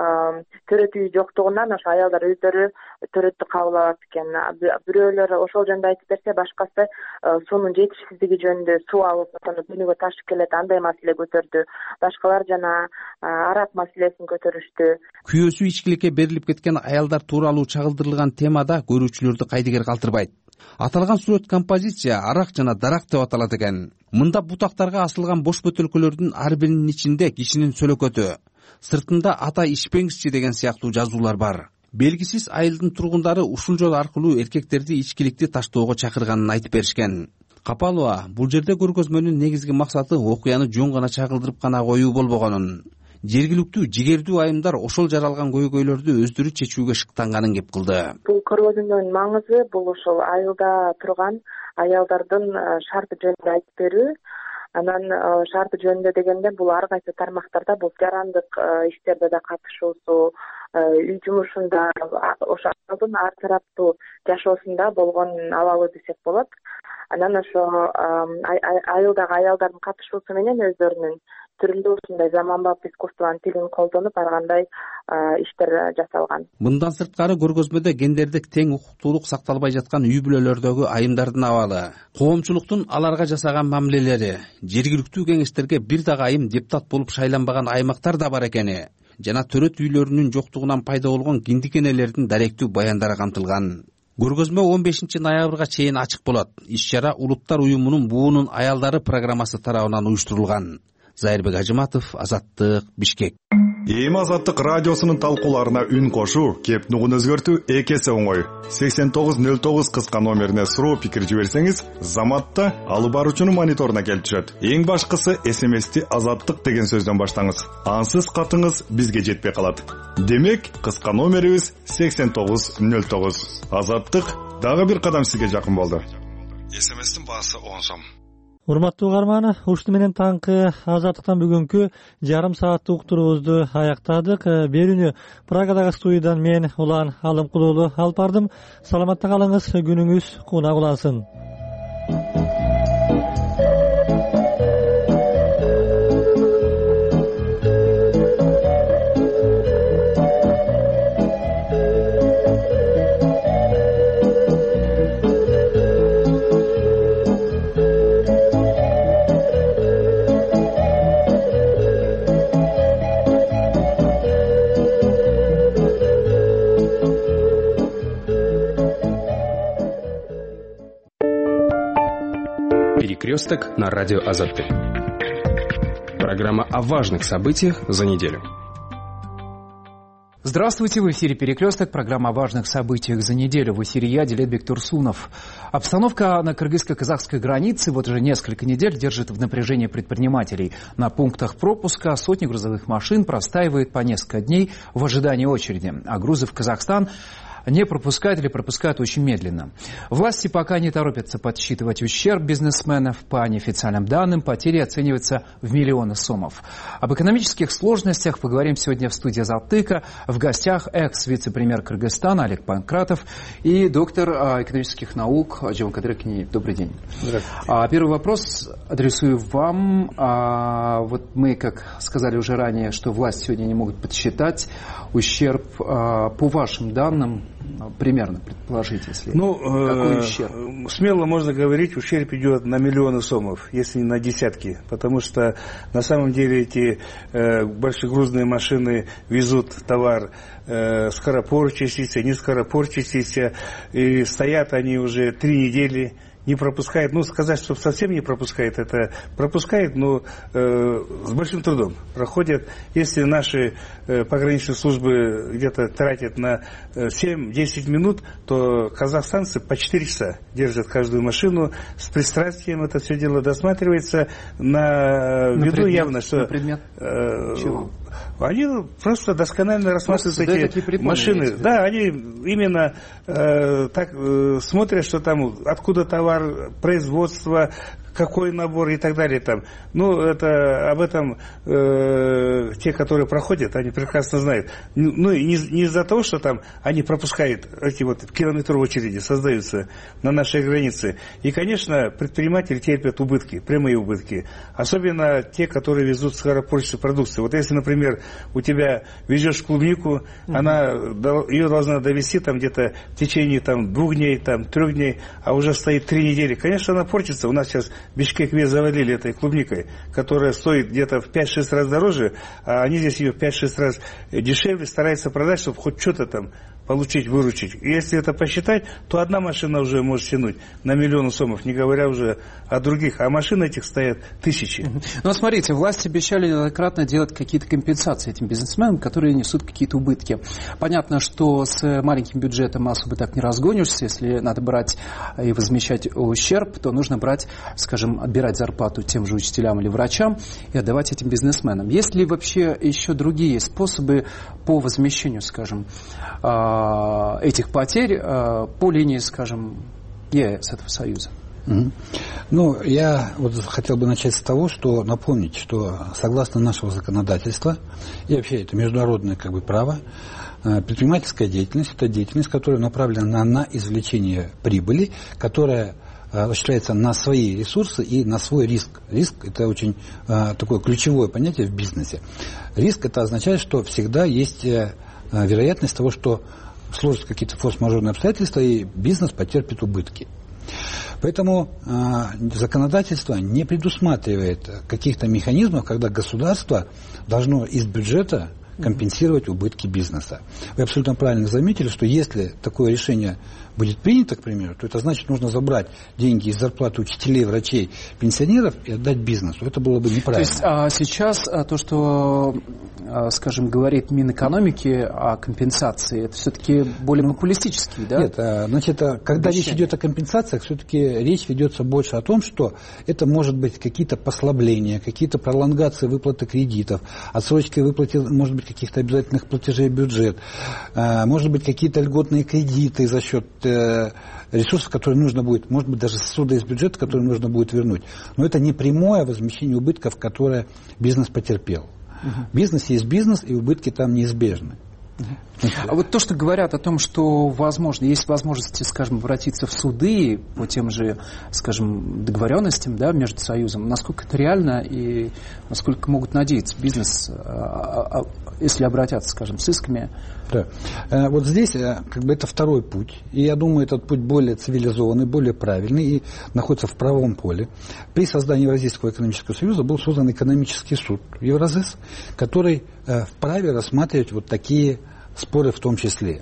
Speaker 19: төрөт үй жоктугунан ошо аялдар өздөрү төрөттү кабыл алат экен. Бирөөлөр ошол жөнүндө айтып берсе, башкасы суунун жетишсиздиги жөнүндө, суу алып күнүгө ташып келет, андай маселе көтөрдү. Башкалар жана арак маселесин көтөрүштү.
Speaker 12: Күйөөсү ичкиликке берилип кеткен аялдар тууралуу чагылдырылган темада көрүүчүлөрдү кайдыгер калтырбайт. Аталган сүрөт композиция арак жана дарак деп аталат экен. Мында бутактарга асылган бош бөтөлкөлөрдүн ар биринин ичинде кишинин сөлөкөтү, сыртында ата ичпеңизчи деген сыяктуу жазуулар бар. Белгисиз айылдын тургундары ушул жол аркылуу эркектерди ичкиликти таштоого чакырганын айтып беришкен. Капалова бул жерде көргөзмөнүн негизги максаты окуяны жөн гана чагылдырып гана коюу болбогонун, жергиликтүү жигердүү айымдар ошол жаралган көйгөйлөрдү өздөрү чечүүгө шыктанганын кеп кылды.
Speaker 19: Бул көргөзмөнүн маңызы бул ошол айылда турган аялдардын шарты жөнүндө айтып берүү. Анан шарты жөнүндө дегенде бул ар кайсы тармактарда бул жарандык иштерде да катышуусу, үй жумушунда, ошо айылдын ар тараптуу жашоосунда болгон абалы десек болот. Анан ошо айылдагы аялдардын катышуусу менен өздөрүнүн түрлүү ушундай заманбап искусствонун тилин колдонуп ар кандай иштер жасалган.
Speaker 12: Мындан сырткары көргөзмөдө гендердик тең укуктуулук сакталбай жаткан үй бүлөлөрдөгү айымдардын абалы, коомчулуктун аларга жасаган мамилелери, жергиликтүү кеңештерге бир дагы айым депутат болуп шайланбаган аймактар да бар экени жана төрөт үйлөрүнүн жоктугунан пайда болгон киндикенелердин даректүү баяндары камтылган. Көргөзмө 15 ноябрга чейин ачык болот. Иш-чара Улуттар уюмунун буунун аялдары программасы тарабынан уюштурулган. Зайырбек Ажыматов, Азаттык, Бишкек.
Speaker 20: Эми Азаттык радиосунун талкууларына үн кошуу, кеп нугун өзгөртүү экесе оңой. 8909 кыска номерине суроо пикир жиберсеңиз, заматта алып баруучунун мониторуна келип түшөт. Эң башкысы СМСти Азаттык деген сөздөн баштаңыз. Ансыз катыңыз бизге жетпей калат. Демек, кыска номерибиз 8909. Азаттык дагы бир кадам сизге жакын болду. СМСтин баасы 10 сом.
Speaker 1: Урматтуу угарман, ушуну менен таңкы Азаттыктан бүгүнкү жарым сааттык уктуруубузду аяктадык. Берүүнү Прагадагы студиядан мен Улан Алымкулуулу алып бардым. Саламатта калыңыз, күнүңүз кунак улансын.
Speaker 21: Перекресток на радио Азаттык. Программа о важных событиях за неделю.
Speaker 22: Здравствуйте, в эфире «Перекресток», программа о важных событиях за неделю. В эфире я, Дилетбек Турсунов. Обстановка на кыргызско-казахской границе вот уже несколько недель держит в напряжении предпринимателей. На пунктах пропуска сотни грузовых машин простаивают по несколько дней в ожидании очереди, а грузы в Казахстан не пропускают или пропускают очень медленно. Власти пока не торопятся подсчитывать ущерб бизнесменов. По неофициальным данным, потери оцениваются в миллионы сомов. Об экономических сложностях поговорим сегодня в студии Азаттыка. В гостях экс-вице-премьер Кыргызстана Олег Панкратов и доктор экономических наук Жомкадыр Акинеев. Добрый день. Здравствуйте. Первый вопрос адресую вам. Вот мы, как сказали уже ранее, что власти сегодня не могут подсчитать ущерб. По вашим данным, примерно предположить, если какой ущерб?
Speaker 23: Смело можно говорить, ущерб идет на миллионы сомов, если не на десятки, потому что на самом деле эти большегрузные машины везут товар скоропорчащийся, не скоропорчащийся, и стоят они уже 3 недели. Не пропускает, сказать, что совсем не пропускает, это пропускает, но с большим трудом проходят. Если наши пограничные службы где-то тратят на 7-10 минут, то казахстанцы по 4 часа держат каждую машину, с пристрастием это все дело досматривается, на виду явно, что... На предмет чего? Они просто досконально рассматривают эти машины. Да, они именно так смотрят, что там откуда товар, производство, какой набор и так далее. Там. Это об этом те, которые проходят, они прекрасно знают. И не из-за того, что там они пропускают эти километровые очереди, создаются на нашей границе. И, конечно, предприниматели терпят убытки, прямые убытки. Особенно те, которые везут скоропорчащую продукцию. Вот если, например, у тебя везешь клубнику, ее должна довести где-то в течение 2 дней, 3 дней, а уже стоит 3 недели. Конечно, она портится. У нас сейчас Бишкек вес завалили этой клубникой, которая стоит где-то в 5-6 раз дороже, а они здесь ее в 5-6 раз дешевле стараются продать, чтобы хоть что-то там получить, выручить. И если это посчитать, то одна машина уже может тянуть на миллионы сомов, не говоря уже о других. А машин этих стоят тысячи.
Speaker 22: Смотрите, власти обещали неоднократно делать какие-то компенсации этим бизнесменам, которые несут какие-то убытки. Понятно, что с маленьким бюджетом особо так не разгонишься. Если надо брать и возмещать ущерб, то нужно брать, скажем, отбирать зарплату тем же учителям или врачам и отдавать этим бизнесменам. Есть ли вообще еще другие способы по возмещению, скажем, этих потерь по линии, скажем, ЕС, этого союза?
Speaker 24: Я хотел бы начать с того, что напомнить, что согласно нашего законодательства и вообще это международное право, предпринимательская деятельность – это деятельность, которая направлена на извлечение прибыли, которая осуществляется на свои ресурсы и на свой риск. Риск – это очень такое ключевое понятие в бизнесе. Риск – это означает, что всегда есть вероятность того, что сложатся какие-то форс-мажорные обстоятельства, и бизнес потерпит убытки. Поэтому законодательство не предусматривает каких-то механизмов, когда государство должно из бюджета компенсировать убытки бизнеса. Вы абсолютно правильно заметили, что если такое решение будет принято, к примеру, то это значит, нужно забрать деньги из зарплаты учителей, врачей, пенсионеров и отдать бизнесу. Это было бы неправильно.
Speaker 22: То есть сейчас то, что, скажем, говорит Минэкономики о компенсации, это все-таки более популистический, да?
Speaker 24: Нет, значит, когда речь идет о компенсациях, все-таки речь ведется больше о том, что это может быть какие-то послабления, какие-то пролонгации выплаты кредитов, отсрочки выплаты, может быть, каких-то обязательных платежей в бюджет, может быть, какие-то льготные кредиты за счет ресурсов, которые нужно будет, может быть, даже ссуда из бюджета, которые нужно будет вернуть. Но это не прямое возмещение убытков, которое бизнес потерпел. Бизнес есть бизнес, и убытки там неизбежны.
Speaker 22: А вот то, что говорят о том, что возможно, есть возможности, скажем, обратиться в суды по тем же, скажем, договоренностям, да, между союзом, насколько это реально и насколько могут надеяться бизнес, если обратятся, скажем, с исками?
Speaker 24: Да. Вот здесь как бы это второй путь, и я думаю, этот путь более цивилизованный, более правильный и находится в правовом поле. При создании Евразийского экономического союза был создан экономический суд Евразэс, который вправе рассматривать вот такие споры в том числе.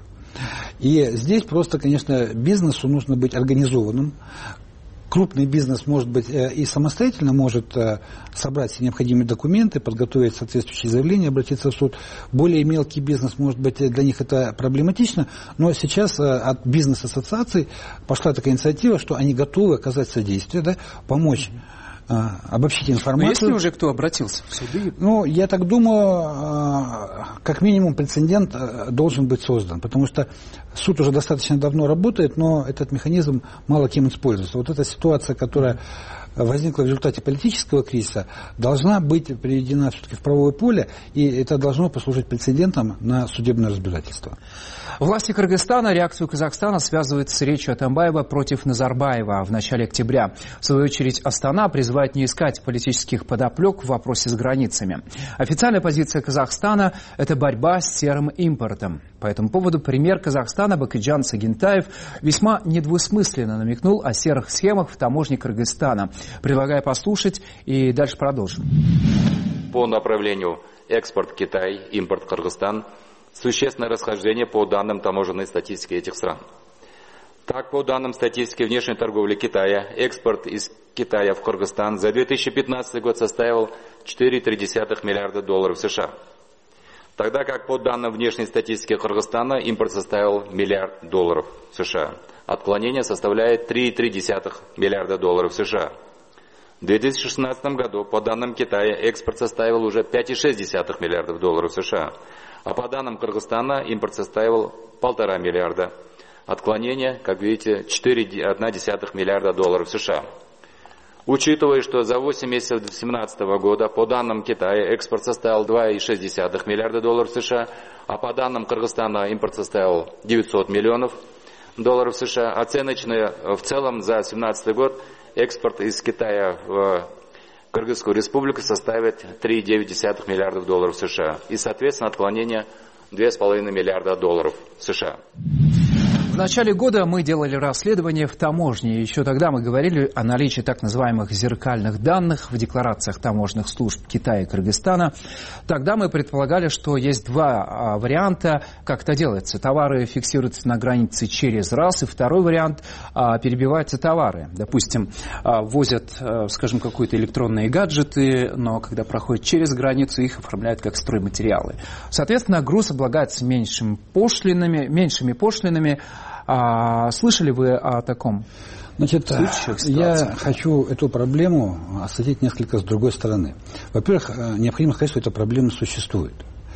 Speaker 24: И здесь просто, конечно, бизнесу нужно быть организованным. Крупный бизнес, может быть, и самостоятельно может собрать все необходимые документы, подготовить соответствующие заявления, обратиться в суд. Более мелкий бизнес, может быть, для них это проблематично, но сейчас от бизнес-ассоциаций пошла такая инициатива, что они готовы оказать содействие, да, помочь обобщить информацию.
Speaker 22: Но есть ли уже кто обратился в суды?
Speaker 24: Ну, я так думаю, как минимум прецедент должен быть создан, потому что суд уже достаточно давно работает, но этот механизм мало кем используется. Вот эта ситуация, которая возникла в результате политического кризиса, должна быть приведена все-таки в правовое поле, и это должно послужить прецедентом на судебное разбирательство.
Speaker 22: Власти Кыргызстана реакцию Казахстана связывают с речью Атамбаева против Назарбаева в начале октября. В свою очередь, Астана призывает не искать политических подоплек в вопросе с границами. Официальная позиция Казахстана – это борьба с серым импортом. По этому поводу премьер Казахстана Бакытжан Сагентаев весьма недвусмысленно намекнул о серых схемах в таможне Кыргызстана. Предлагаю послушать и дальше продолжим.
Speaker 2: По направлению экспорт Китай, импорт Кыргызстан – существенное расхождение по данным таможенной статистики этих стран. Так, по данным статистики внешней торговли Китая, экспорт из Китая в Кыргызстан за 2015 год составил 4,3 миллиарда долларов США. Тогда как по данным внешней статистики Кыргызстана импорт составил миллиард долларов США. Отклонение составляет 3,3 миллиарда долларов США. В 2016 году по данным Китая экспорт составил уже 5,6 миллиардов долларов США. А по данным Кыргызстана импорт составил 1,5 миллиарда. Отклонение, как видите, 4,1 миллиарда долларов США. Учитывая, что за 8 месяцев 2017 года по данным Китая экспорт составил 2,6 миллиарда долларов США, а по данным Кыргызстана импорт составил 900 миллионов долларов США, оценочно в целом за 2017 год экспорт из Китая в Кыргызскую республику составит 3,9 миллиардов долларов США и, соответственно, отклонение 2,5 миллиарда долларов США.
Speaker 22: В начале года мы делали расследование в таможне. Еще тогда мы говорили о наличии так называемых зеркальных данных в декларациях таможенных служб Китая и Кыргызстана. Тогда мы предполагали, что есть два варианта, как это делается. Товары фиксируются на границе через раз, и второй вариант – перебиваются товары. Допустим, возят, скажем, какие-то электронные гаджеты, но когда проходят через границу, их оформляют как стройматериалы. Соответственно, груз облагается меньшими пошлинами. Слышали вы о таком?
Speaker 24: Значит, я хочу эту проблему осветить несколько с другой стороны. Во-первых, необходимо сказать, что эта проблема существует.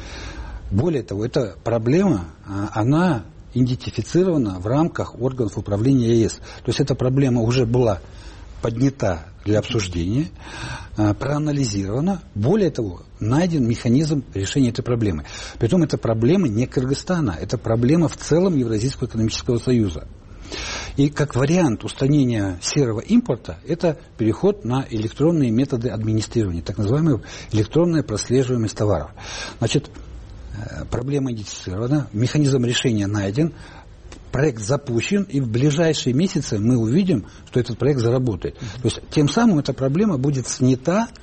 Speaker 24: Более того, эта проблема, она идентифицирована в рамках органов управления ЕС. То есть эта проблема уже была поднята для обсуждения, проанализирована. Более того, найден механизм решения этой проблемы. Притом эта проблема не Кыргызстана, это проблема в целом Евразийского экономического союза. И как вариант устранения серого импорта, это переход на электронные методы администрирования, так называемая электронная прослеживаемость товаров. Значит, проблема идентифицирована, механизм решения найден, проект запущен, и в ближайшие месяцы мы увидим, что этот проект заработает. То есть, тем самым эта проблема будет снята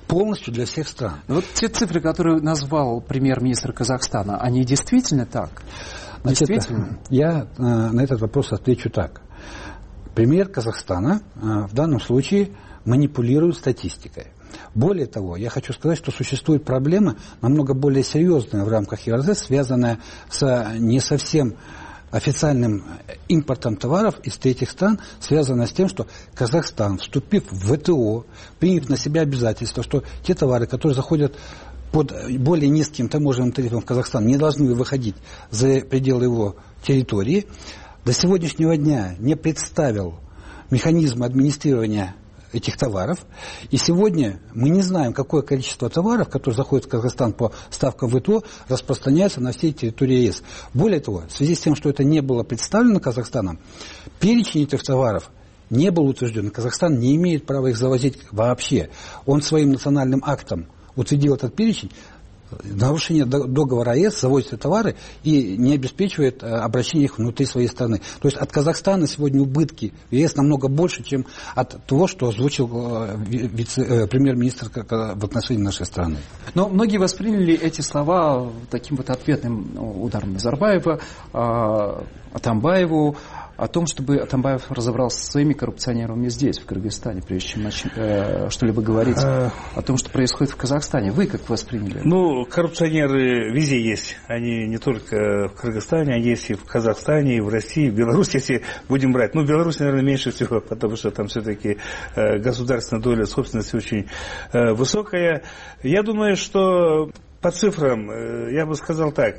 Speaker 24: полностью для всех стран.
Speaker 22: Но вот те цифры, которые назвал премьер-министр Казахстана, они действительно так?
Speaker 24: Значит, я на этот вопрос отвечу так. Премьер Казахстана в данном случае манипулирует статистикой. Более того, я хочу сказать, что существует проблема намного более серьезная в рамках ЕРЗ, связанная с не совсем официальным импортом товаров из третьих стран, связанная с тем, что Казахстан, вступив в ВТО, приняв на себя обязательство, что те товары, которые заходят под более низким таможенным тарифом в Казахстан, не должны выходить за пределы его территории, до сегодняшнего дня не представил механизм администрирования этих товаров. И сегодня мы не знаем, какое количество товаров, которые заходят в Казахстан по ставкам ВТО, распространяется на всей территории ЕС. Более того, в связи с тем, что это не было представлено Казахстаном, перечень этих товаров не был утвержден. Казахстан не имеет права их завозить вообще. Он своим национальным актом утвердил этот перечень. Нарушение договора ЕС, завозят товары и не обеспечивает обращение их внутри своей страны. То есть от Казахстана сегодня убытки в ЕС намного больше, чем от того, что озвучил премьер-министр в отношении нашей страны.
Speaker 22: Но многие восприняли эти слова таким вот ответным ударом Назарбаева, Атамбаеву, о том, чтобы Атамбаев разобрался со своими коррупционерами здесь, в Кыргызстане, прежде чем что-либо говорить о том, что происходит в Казахстане. Вы как восприняли?
Speaker 23: Ну, коррупционеры везде есть. Они не только в Кыргызстане, они есть и в Казахстане, и в России, и в Беларуси, если будем брать. Ну, в Беларуси, наверное, меньше всего, потому что там все-таки государственная доля собственности очень высокая. Я думаю, что по цифрам, я бы сказал так,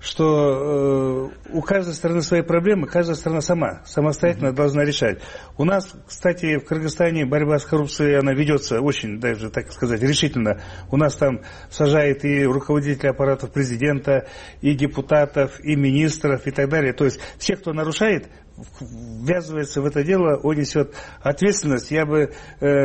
Speaker 23: что у каждой страны свои проблемы, каждая страна самостоятельно должна решать. У нас, кстати, в Кыргызстане борьба с коррупцией, она ведется очень, даже, так сказать, решительно. У нас там сажают и руководителей аппаратов президента, и депутатов, и министров, и так далее. То есть все, кто нарушает, ввязывается в это дело, он несет ответственность. Я бы,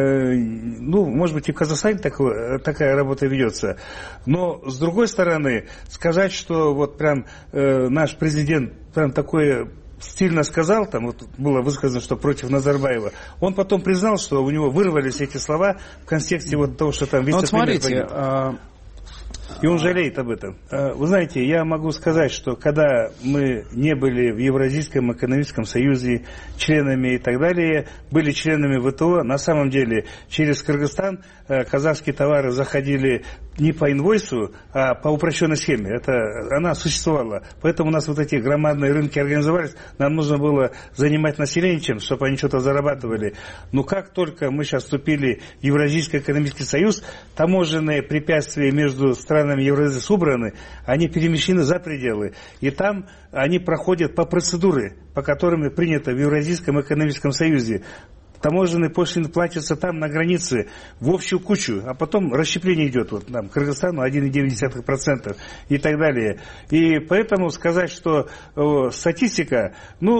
Speaker 23: может быть, и в Казахстане такая работа ведется. Но, с другой стороны, сказать, что вот прям наш президент прям такое стильно сказал, там вот было высказано, что против Назарбаева, он потом признал, что у него вырвались эти слова в контексте вот того, что там вице-премьер погиб. И он жалеет об этом. Вы знаете, я могу сказать, что когда мы не были в Евразийском экономическом союзе членами и так далее, были членами ВТО, на самом деле через Кыргызстан казахские товары заходили не по инвойсу, а по упрощенной схеме. Она существовала. Поэтому у нас вот эти громадные рынки организовались. Нам нужно было занимать население чем, чтобы они что-то зарабатывали. Но как только мы сейчас вступили в Евразийский экономический союз, таможенные препятствия между странами Евразии убраны, они перемещены за пределы. И там они проходят по процедуре, по которым принято в Евразийском экономическом союзе. Таможенные пошлины платятся там на границе в общую кучу, а потом расщепление идет вот там Кыргызстану 1,9% и так далее. И поэтому сказать, что статистика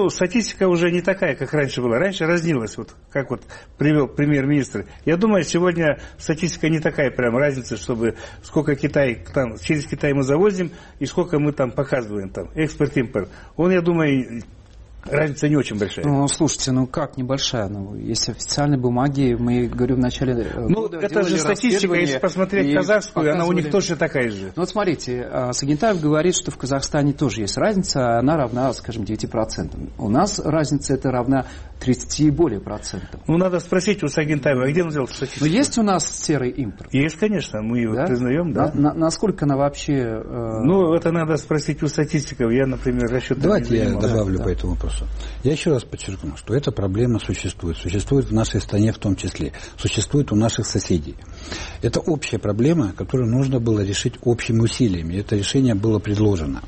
Speaker 23: уже не такая, как раньше была. Раньше разнилась, вот как вот привел премьер-министр. Я думаю, сегодня статистика не такая прям разница, чтобы сколько Китай там через Китай мы завозим и сколько мы там показываем там экспорт-импорт. Я думаю, разница не очень большая.
Speaker 22: Слушайте, как небольшая? Есть официальные бумаги, мы говорим в начале года.
Speaker 23: Это же статистика, если посмотреть казахскую, она у них точно такая же.
Speaker 22: Вот смотрите, Сагентаев говорит, что в Казахстане тоже есть разница, она равна, скажем, 9%. У нас разница это равна 30 и более процентов.
Speaker 23: Надо спросить у Сагентаева, где он взял статистику?
Speaker 22: Но есть у нас серый импорт?
Speaker 23: Есть, конечно, мы его признаем, да.
Speaker 22: Насколько она вообще...
Speaker 23: это надо спросить у статистиков. Я, например, расчет...
Speaker 24: Давайте я добавлю по этому вопросу. Я еще раз подчеркну, что эта проблема существует. Существует в нашей стране в том числе. Существует у наших соседей. Это общая проблема, которую нужно было решить общими усилиями. Это решение было предложено.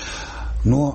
Speaker 24: Но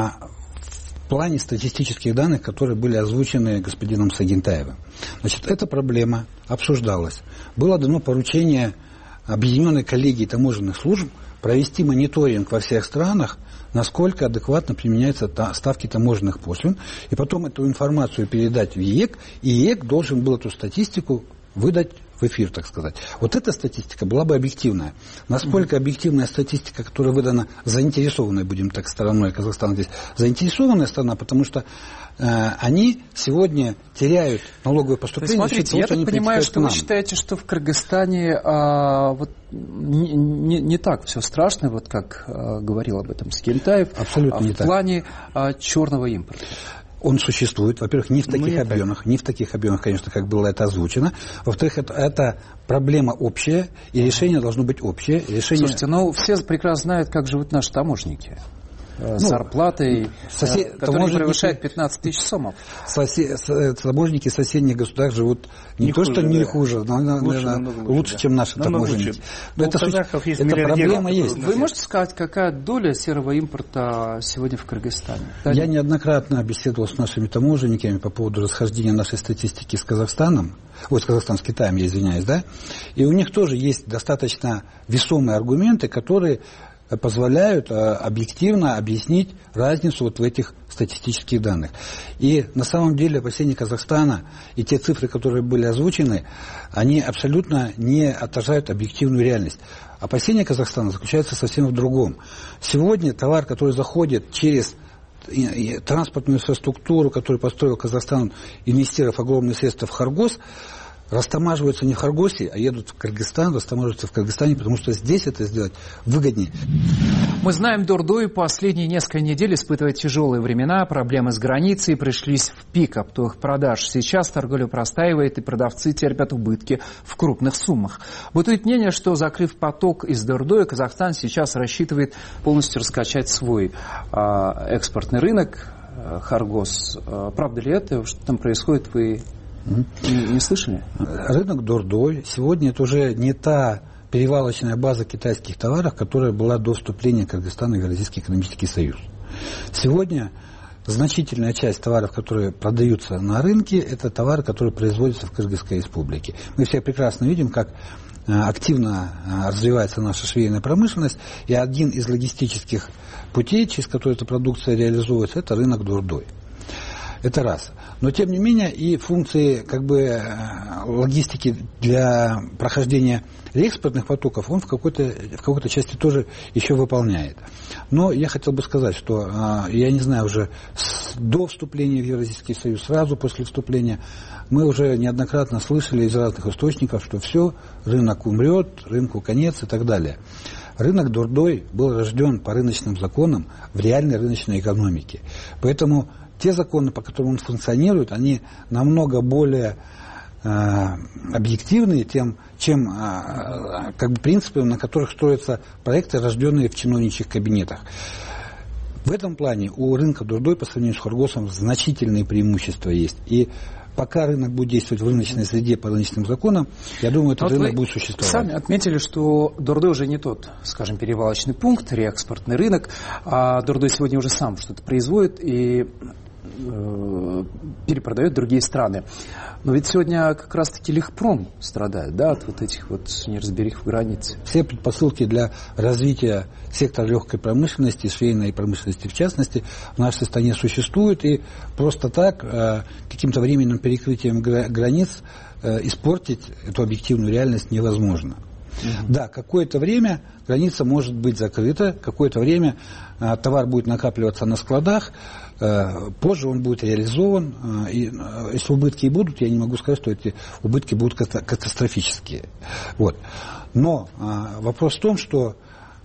Speaker 24: в плане статистических данных, которые были озвучены господином Сагентаевым, эта проблема обсуждалась. Было дано поручение Объединенной коллегии таможенных служб провести мониторинг во всех странах, насколько адекватно применяются ставки таможенных пошлин, и потом эту информацию передать в ЕЭК, и ЕЭК должен был эту статистику выдать в эфир, так сказать. Вот эта статистика была бы объективная. Насколько объективная статистика, которая выдана заинтересованной, будем так, стороной Казахстана здесь, заинтересованная сторона, потому что они сегодня теряют налоговые поступления.
Speaker 22: Смотрите, я так понимаю, что вы считаете, что в Кыргызстане не так все страшно, вот как говорил об этом Скентаев,
Speaker 24: абсолютно не
Speaker 22: в плане черного импорта.
Speaker 24: Он существует, во-первых, не в таких объемах, конечно, как было это озвучено. Во-вторых, это проблема общая, и решение должно быть общее.
Speaker 22: Слушайте, все прекрасно знают, как живут наши таможенники. Зарплатой, которая превышает 15 тысяч сомов.
Speaker 24: Таможенники соседних государств живут не хуже, но лучше, чем наши таможенники. Но это проблема есть.
Speaker 22: Вы можете сказать, какая доля серого импорта сегодня в Кыргызстане?
Speaker 24: Я неоднократно беседовал с нашими таможенниками по поводу расхождения нашей статистики с Казахстаном. С Китаем, я извиняюсь, да? И у них тоже есть достаточно весомые аргументы, которые позволяют объективно объяснить разницу вот в этих статистических данных. И на самом деле опасения Казахстана и те цифры, которые были озвучены, они абсолютно не отражают объективную реальность. Опасения Казахстана заключаются совсем в другом. Сегодня товар, который заходит через транспортную инфраструктуру, которую построил Казахстан, инвестировав огромные средства в Хоргос, растамаживаются не в Хоргосе, а едут в Кыргызстан, растамаживаются в Кыргызстане, потому что здесь это сделать выгоднее.
Speaker 22: Мы знаем, Дордой последние несколько недель испытывает тяжелые времена, проблемы с границей пришлись в пик оптовых продаж. Сейчас торговля простаивает, и продавцы терпят убытки в крупных суммах. Бытует мнение, что, закрыв поток из Дордоя, Казахстан сейчас рассчитывает полностью раскачать свой экспортный рынок, Хоргос. Правда ли это? Что там происходит, вы не слышали?
Speaker 24: Рынок Дордой сегодня это уже не та перевалочная база китайских товаров, которая была до вступления Кыргызстана в Евразийский экономический союз. Сегодня значительная часть товаров, которые продаются на рынке, это товары, которые производятся в Кыргызской республике. Мы все прекрасно видим, как активно развивается наша швейная промышленность, и один из логистических путей, через который эта продукция реализуется, это рынок Дордой. Это раз. Но, тем не менее, и функции логистики для прохождения реэкспортных потоков он в какой-то части тоже еще выполняет. Но я хотел бы сказать, что, я не знаю, уже до вступления в Евразийский союз, сразу после вступления, мы уже неоднократно слышали из разных источников, что все, рынок умрет, рынку конец и так далее. Рынок Дордой был рожден по рыночным законам в реальной рыночной экономике. Поэтому те законы, по которым он функционирует, они намного более объективные, чем принципы, на которых строятся проекты, рожденные в чиновничьих кабинетах. В этом плане у рынка Дордой по сравнению с Хоргосом значительные преимущества есть. И пока рынок будет действовать в рыночной среде по рыночным законам, я думаю, этот рынок будет существовать.
Speaker 22: Сами отметили, что Дордой уже не тот, скажем, перевалочный пункт, реэкспортный рынок, а Дордой сегодня уже сам что-то производит и перепродает другие страны. Но ведь сегодня как раз-таки Легпром страдает, да, от вот этих вот неразберих в границе.
Speaker 24: Все предпосылки для развития сектора легкой промышленности, швейной промышленности в частности, в нашей стране существуют, и просто так каким-то временным перекрытием границ испортить эту объективную реальность невозможно. Да, какое-то время граница может быть закрыта, какое-то время товар будет накапливаться на складах, позже он будет реализован, и если убытки и будут, я не могу сказать, что эти убытки будут катастрофические. Вот. Но вопрос в том, что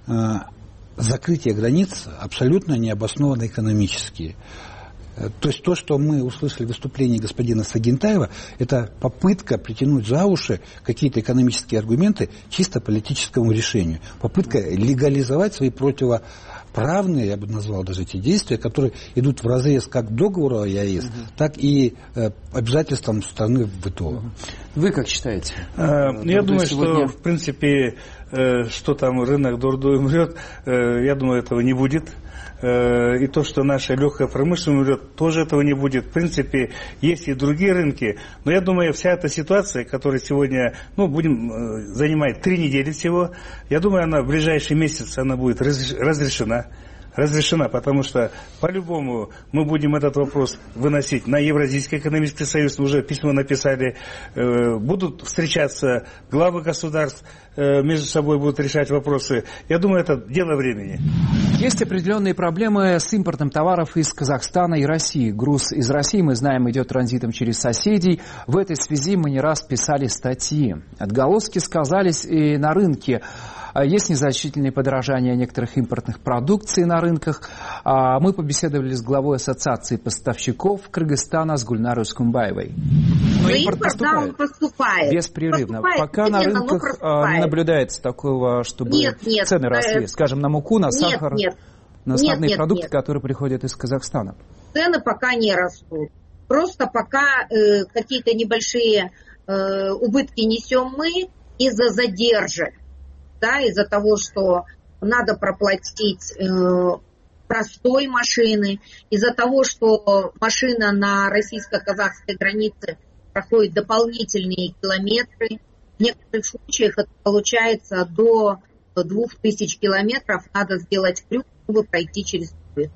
Speaker 24: закрытие границ абсолютно не обосновано экономически. То есть то, что мы услышали в выступлении господина Сагентаева, это попытка притянуть за уши какие-то экономические аргументы чисто политическому решению. Попытка легализовать свои противоправные, я бы назвал даже эти действия, которые идут вразрез как договору ЕАЭС, так и обязательствам страны в ВТО.
Speaker 22: Вы как считаете?
Speaker 23: Я думаю, что в принципе, что там рынок Дордой умрет, я думаю, этого не будет. И то, что наша легкая промышленность умрет, тоже этого не будет. В принципе, есть и другие рынки. Но я думаю, вся эта ситуация, которая сегодня, занимает 3 недели всего, я думаю, она в ближайший месяц она будет разрешена. разрешена, потому что по-любому мы будем этот вопрос выносить на Евразийский экономический союз, уже письмо написали, будут встречаться главы государств, между собой будут решать вопросы. Я думаю, это дело времени.
Speaker 22: Есть определенные проблемы с импортом товаров из Казахстана и России. Груз из России, мы знаем, идет транзитом через соседей. В этой связи мы не раз писали статьи. Отголоски сказались и на рынке. Есть незначительные подорожания некоторых импортных продукций на рынках. Мы побеседовали с главой Ассоциации поставщиков Кыргызстана с Гульнарой Ускумбаевой. Но импорт поступает беспрерывно. Пока на рынках не наблюдается такого, чтобы цены росли. Скажем, на муку, на сахар, на основные продукты, которые приходят из Казахстана.
Speaker 4: Цены пока не растут. Просто пока какие-то небольшие убытки несем мы из-за задержек. Да, из-за того, что надо проплатить простой машины, из-за того, что машина на российско-казахской границе проходит дополнительные километры. В некоторых случаях это получается до 2000 километров надо сделать крюк, чтобы пройти через Турцию.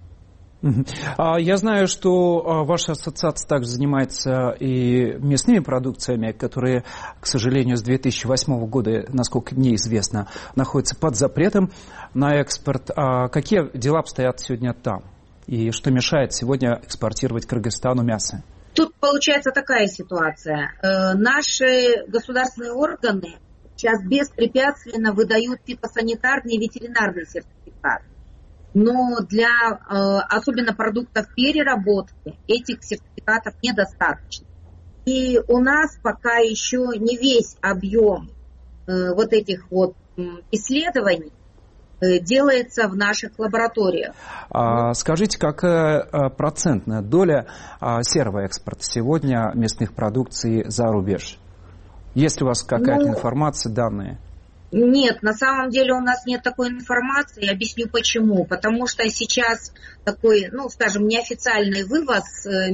Speaker 22: Я знаю, что ваша ассоциация также занимается и мясными продукциями, которые, к сожалению, с 2008 года, насколько мне известно, находятся под запретом на экспорт. Какие дела обстоят сегодня там? И что мешает сегодня экспортировать Кыргызстану мясо?
Speaker 4: Тут получается такая ситуация. Наши государственные органы сейчас беспрепятственно выдают фитосанитарный и ветеринарный сертификат. Но для особенно продуктов переработки этих сертификатов недостаточно. И у нас пока еще не весь объем вот этих вот исследований делается в наших лабораториях.
Speaker 22: Скажите, какая процентная доля серого экспорта сегодня мясных продукций за рубеж? Есть ли у вас какая-то информация, данные?
Speaker 4: Нет, на самом деле у нас нет такой информации. Объясню почему. Потому что сейчас такой, скажем, неофициальный вывоз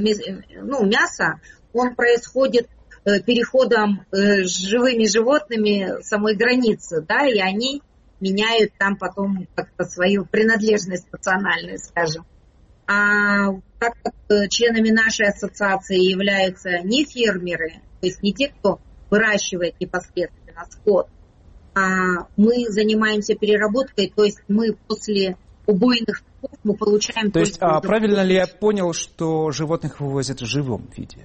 Speaker 4: мяса, он происходит переходом с живыми животными самой границы, да, и они меняют там потом как-то свою принадлежность национальную, скажем. А так как членами нашей ассоциации являются не фермеры, то есть не те, кто выращивает непосредственно скот, а мы занимаемся переработкой, то есть мы после убойных тков мы получаем...
Speaker 22: То есть, правильно ли я понял, что животных вывозят в живом виде?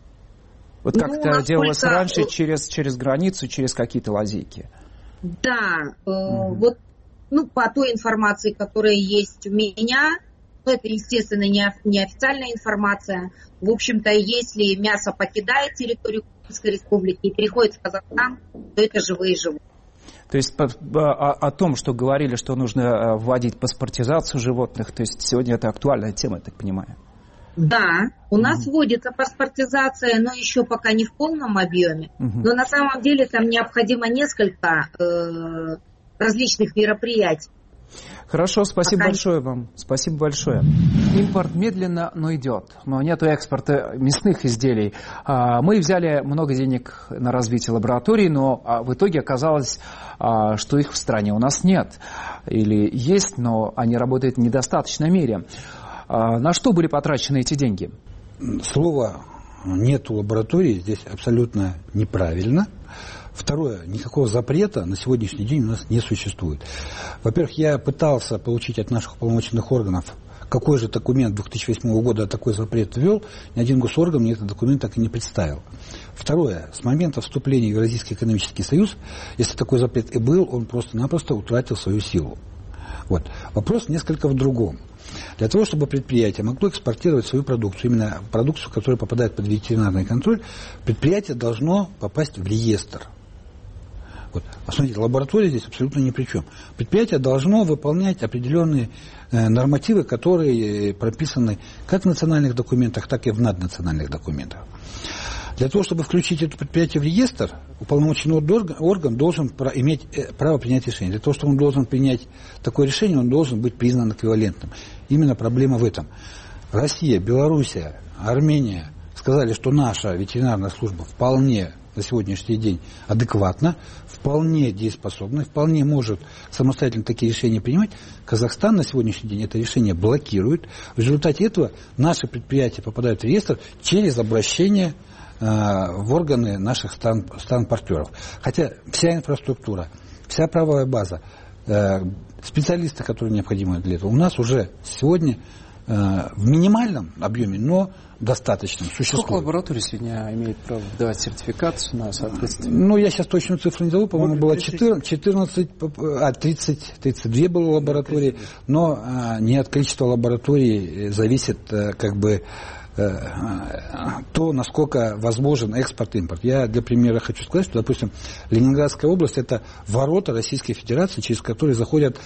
Speaker 22: Вот как это делалось раньше через границу, через какие-то лазейки?
Speaker 4: Да, вот по той информации, которая есть у меня, это, естественно, неофициальная информация. В общем-то, если мясо покидает территорию Кыргызской республики и переходит в Казахстан, то это живые животные.
Speaker 22: То есть о том, что говорили, что нужно вводить паспортизацию животных, то есть сегодня это актуальная тема, я так понимаю.
Speaker 4: Да, у нас вводится паспортизация, но еще пока не в полном объеме. Но на самом деле там необходимо несколько различных мероприятий.
Speaker 22: Хорошо, спасибо большое вам. Спасибо большое. Импорт медленно, но идет. Но нет экспорта мясных изделий. Мы взяли много денег на развитие лабораторий, но в итоге оказалось, что их в стране у нас нет. Или есть, но они работают в недостаточной мере. На что были потрачены эти деньги?
Speaker 24: Слово «нету лаборатории» здесь абсолютно неправильно. Второе, никакого запрета на сегодняшний день у нас не существует. Во-первых, я пытался получить от наших уполномоченных органов, какой же документ 2008 года такой запрет ввел, ни один госорган мне этот документ так и не представил. Второе, с момента вступления в Евразийский экономический союз, если такой запрет и был, он просто-напросто утратил свою силу. Вот. Вопрос несколько в другом. Для того, чтобы предприятие могло экспортировать свою продукцию, именно продукцию, которая попадает под ветеринарный контроль, предприятие должно попасть в реестр. Вот. Смотрите, лаборатория здесь абсолютно ни при чем. Предприятие должно выполнять определенные нормативы, которые прописаны как в национальных документах, так и в наднациональных документах. Для того, чтобы включить это предприятие в реестр, уполномоченный орган должен иметь право принять решение. Для того, чтобы он должен принять такое решение, он должен быть признан эквивалентным. Именно проблема в этом. Россия, Белоруссия, Армения сказали, что наша ветеринарная служба вполне на сегодняшний день адекватна, вполне дееспособна, вполне может самостоятельно такие решения принимать. Казахстан на сегодняшний день это решение блокирует. В результате этого наши предприятия попадают в реестр через обращение в органы наших стран-партнеров. Хотя вся инфраструктура, вся правовая база, специалисты, которые необходимы для этого, у нас уже сегодня в минимальном объеме, но достаточном существует.
Speaker 22: Сколько лабораторий сегодня имеет право давать сертификацию на соответствие?
Speaker 24: Я сейчас точную цифру не зову, по-моему, было 32 было лаборатории, но не от количества лабораторий зависит то, насколько возможен экспорт-импорт. Я для примера хочу сказать, что, допустим, Ленинградская область – это ворота Российской Федерации, через которые заходят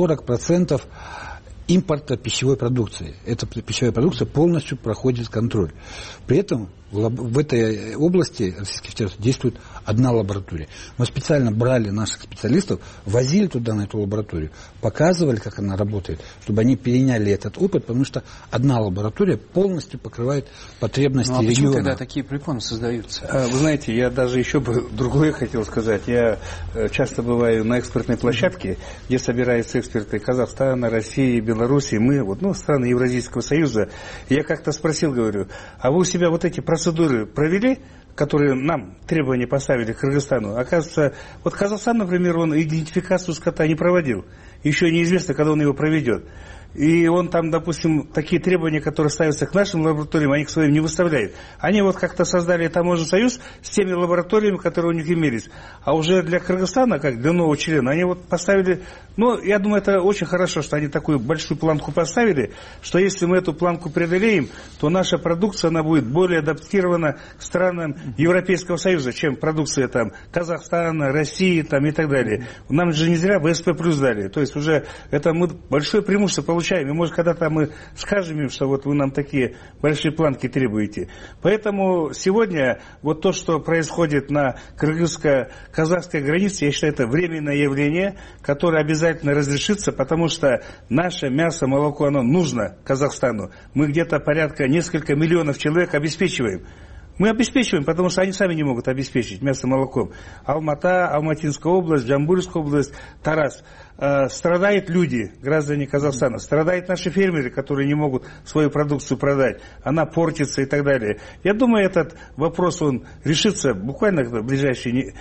Speaker 24: 40% импорта пищевой продукции. Эта пищевая продукция полностью проходит контроль. При этом в этой области Российской Федерации действует одна лаборатория. Мы специально брали наших специалистов, возили туда, на эту лабораторию, показывали, как она работает, чтобы они переняли этот опыт, потому что одна лаборатория полностью покрывает потребности региона.
Speaker 22: Почему тогда такие препоны создаются?
Speaker 23: Вы знаете, я даже еще бы другое хотел сказать. Я часто бываю на экспортной площадке, где собираются эксперты Казахстана, России, Беларуси, мы, страны Евразийского союза. И я как-то спросил, говорю, а вы у себя вот эти процедуры провели, которые нам требования поставили Кыргызстану? Оказывается, Казахстан, например, он идентификацию скота не проводил. Еще неизвестно, когда он его проведет. И он там, допустим, такие требования, которые ставятся к нашим лабораториям, они к своим не выставляет. Они как-то создали таможенный союз с теми лабораториями, которые у них имелись. А уже для Кыргызстана, как для нового члена, они поставили... я думаю, это очень хорошо, что они такую большую планку поставили, что если мы эту планку преодолеем, то наша продукция, она будет более адаптирована к странам Европейского Союза, чем продукция Казахстана, России и так далее. Нам же не зря ВСП плюс дали. То есть уже это мы большое преимущество получаем. И может когда-то мы скажем им, что вы нам такие большие планки требуете. Поэтому сегодня то, что происходит на кыргызско-казахской границе, я считаю, это временное явление, которое обязательно разрешится, потому что наше мясо, молоко, оно нужно Казахстану. Мы где-то порядка несколько миллионов человек обеспечиваем. Мы обеспечиваем, потому что они сами не могут обеспечить мясо молоком. Алмата, Алматинская область, Жамбылская область, Тарас. Страдают люди, граждане Казахстана, страдают наши фермеры, которые не могут свою продукцию продать, она портится и так далее. Я думаю, этот вопрос, он решится буквально в ближайшие...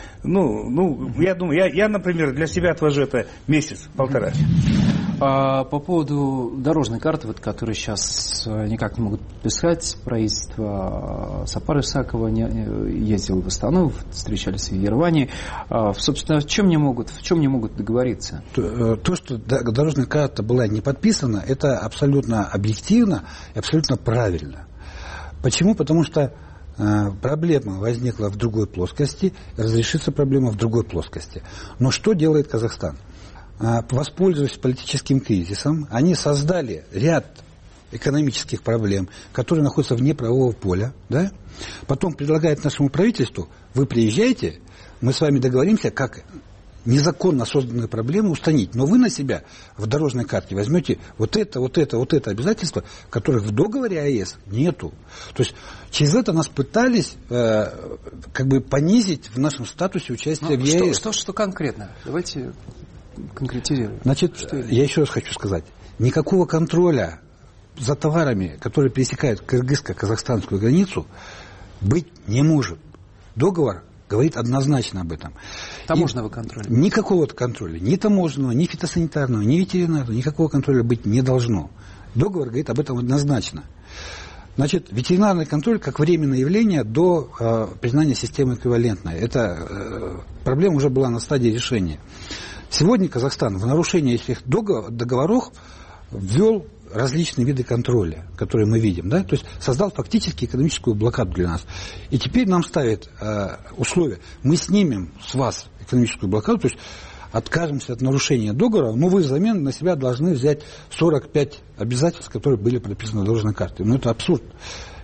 Speaker 23: я думаю, я, например, для себя отвожу это месяц-полтора.
Speaker 22: По поводу дорожной карты, которую сейчас никак не могут подписать, правительство Сапара Исакова ездил в Астану, встречались в Ереване. Собственно, в чем не могут договориться?
Speaker 24: То, что дорожная карта была не подписана, это абсолютно объективно и абсолютно правильно. Почему? Потому что проблема возникла в другой плоскости, разрешится проблема в другой плоскости. Но что делает Казахстан? Воспользуясь политическим кризисом, они создали ряд экономических проблем, которые находятся вне правового поля. Да? Потом предлагают нашему правительству: вы приезжайте, мы с вами договоримся, как незаконно созданные проблемы устранить. Но вы на себя в дорожной карте возьмете вот это обязательство, которых в договоре АЭС нету. То есть через это нас пытались понизить в нашем статусе участия в ЕАЭС.
Speaker 22: Что конкретно? Давайте конкретизируем.
Speaker 24: Я еще раз хочу сказать. Никакого контроля за товарами, которые пересекают кыргызско-казахстанскую границу, быть не может. Договор говорит однозначно об этом.
Speaker 22: Таможенного контроля?
Speaker 24: Никакого контроля. Ни таможенного, ни фитосанитарного, ни ветеринарного. Никакого контроля быть не должно. Договор говорит об этом однозначно. Ветеринарный контроль как временное явление до признания системы эквивалентной. Эта проблема уже была на стадии решения. Сегодня Казахстан в нарушении этих договоров ввел различные виды контроля, которые мы видим, да? То есть создал фактически экономическую блокаду для нас. И теперь нам ставят условия: мы снимем с вас экономическую блокаду, то есть откажемся от нарушения договора, но вы взамен на себя должны взять 45 обязательств, которые были прописаны на дорожной карте. Это абсурд.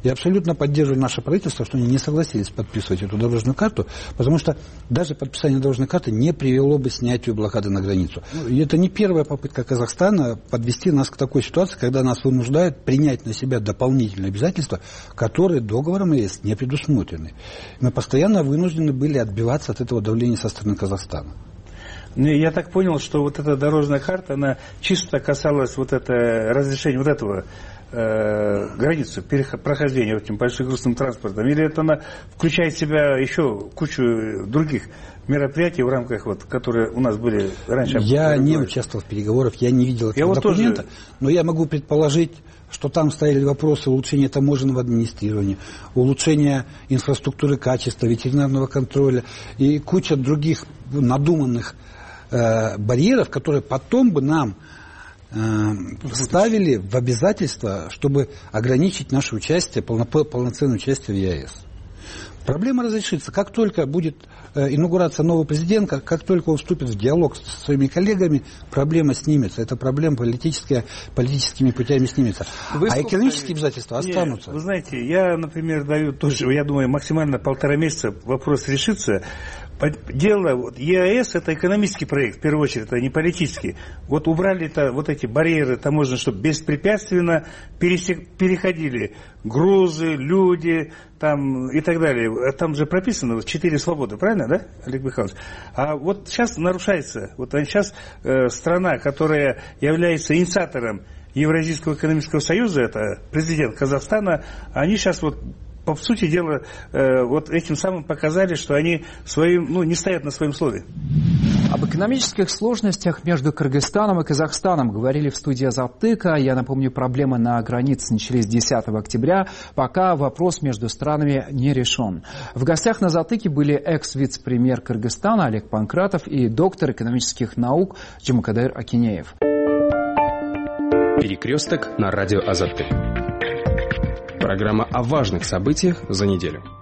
Speaker 24: Я абсолютно поддерживаю наше правительство, что они не согласились подписывать эту дорожную карту, потому что даже подписание дорожной карты не привело бы к снятию блокады на границу. И это не первая попытка Казахстана подвести нас к такой ситуации, когда нас вынуждают принять на себя дополнительные обязательства, которые договором ЕС не предусмотрены. Мы постоянно вынуждены были отбиваться от этого давления со стороны Казахстана.
Speaker 23: Ну, я так понял, что вот эта дорожная карта, она чисто касалась вот это разрешения вот этого границу прохождения этим большегрузным транспортом, или это она включает в себя еще кучу других мероприятий в рамках, вот, которые у нас были раньше?
Speaker 24: Я не участвовал в переговорах, я не видел этого документа, тоже... но я могу предположить, что там стояли вопросы улучшения таможенного администрирования, улучшения инфраструктуры качества, ветеринарного контроля и куча других надуманных барьеров, которые потом бы нам ставили в обязательство, чтобы ограничить наше участие, полноценное участие в ЕАЭС. Проблема разрешится. Как только будет инаугурация нового президента, как только он вступит в диалог со своими коллегами, проблема снимется. Эта проблема политическими путями снимется. А экономические обязательства останутся.
Speaker 23: Вы знаете, я, например, даю тоже, я думаю, максимально 1,5 месяца вопрос решится. Дело, вот, ЕАЭС это экономический проект, в первую очередь, это не политический. Вот убрали вот эти барьеры таможенные, чтобы беспрепятственно переходили грузы, люди там, и так далее. Там же прописано 4 свободы, правильно, да, Олег Михайлович? А вот сейчас нарушается. Вот сейчас страна, которая является инициатором Евразийского экономического союза, это президент Казахстана, они сейчас вот по сути дела, вот этим самым показали, что они не стоят на своем слове.
Speaker 22: Об экономических сложностях между Кыргызстаном и Казахстаном говорили в студии «Азаттыка». Я напомню, проблемы на границе начались 10 октября, пока вопрос между странами не решен. В гостях на «Азаттыке» были экс-вице-премьер Кыргызстана Олег Панкратов и доктор экономических наук Джумакадыр Акинеев.
Speaker 21: Перекресток на радио «Азаттык». Программа о важных событиях за неделю.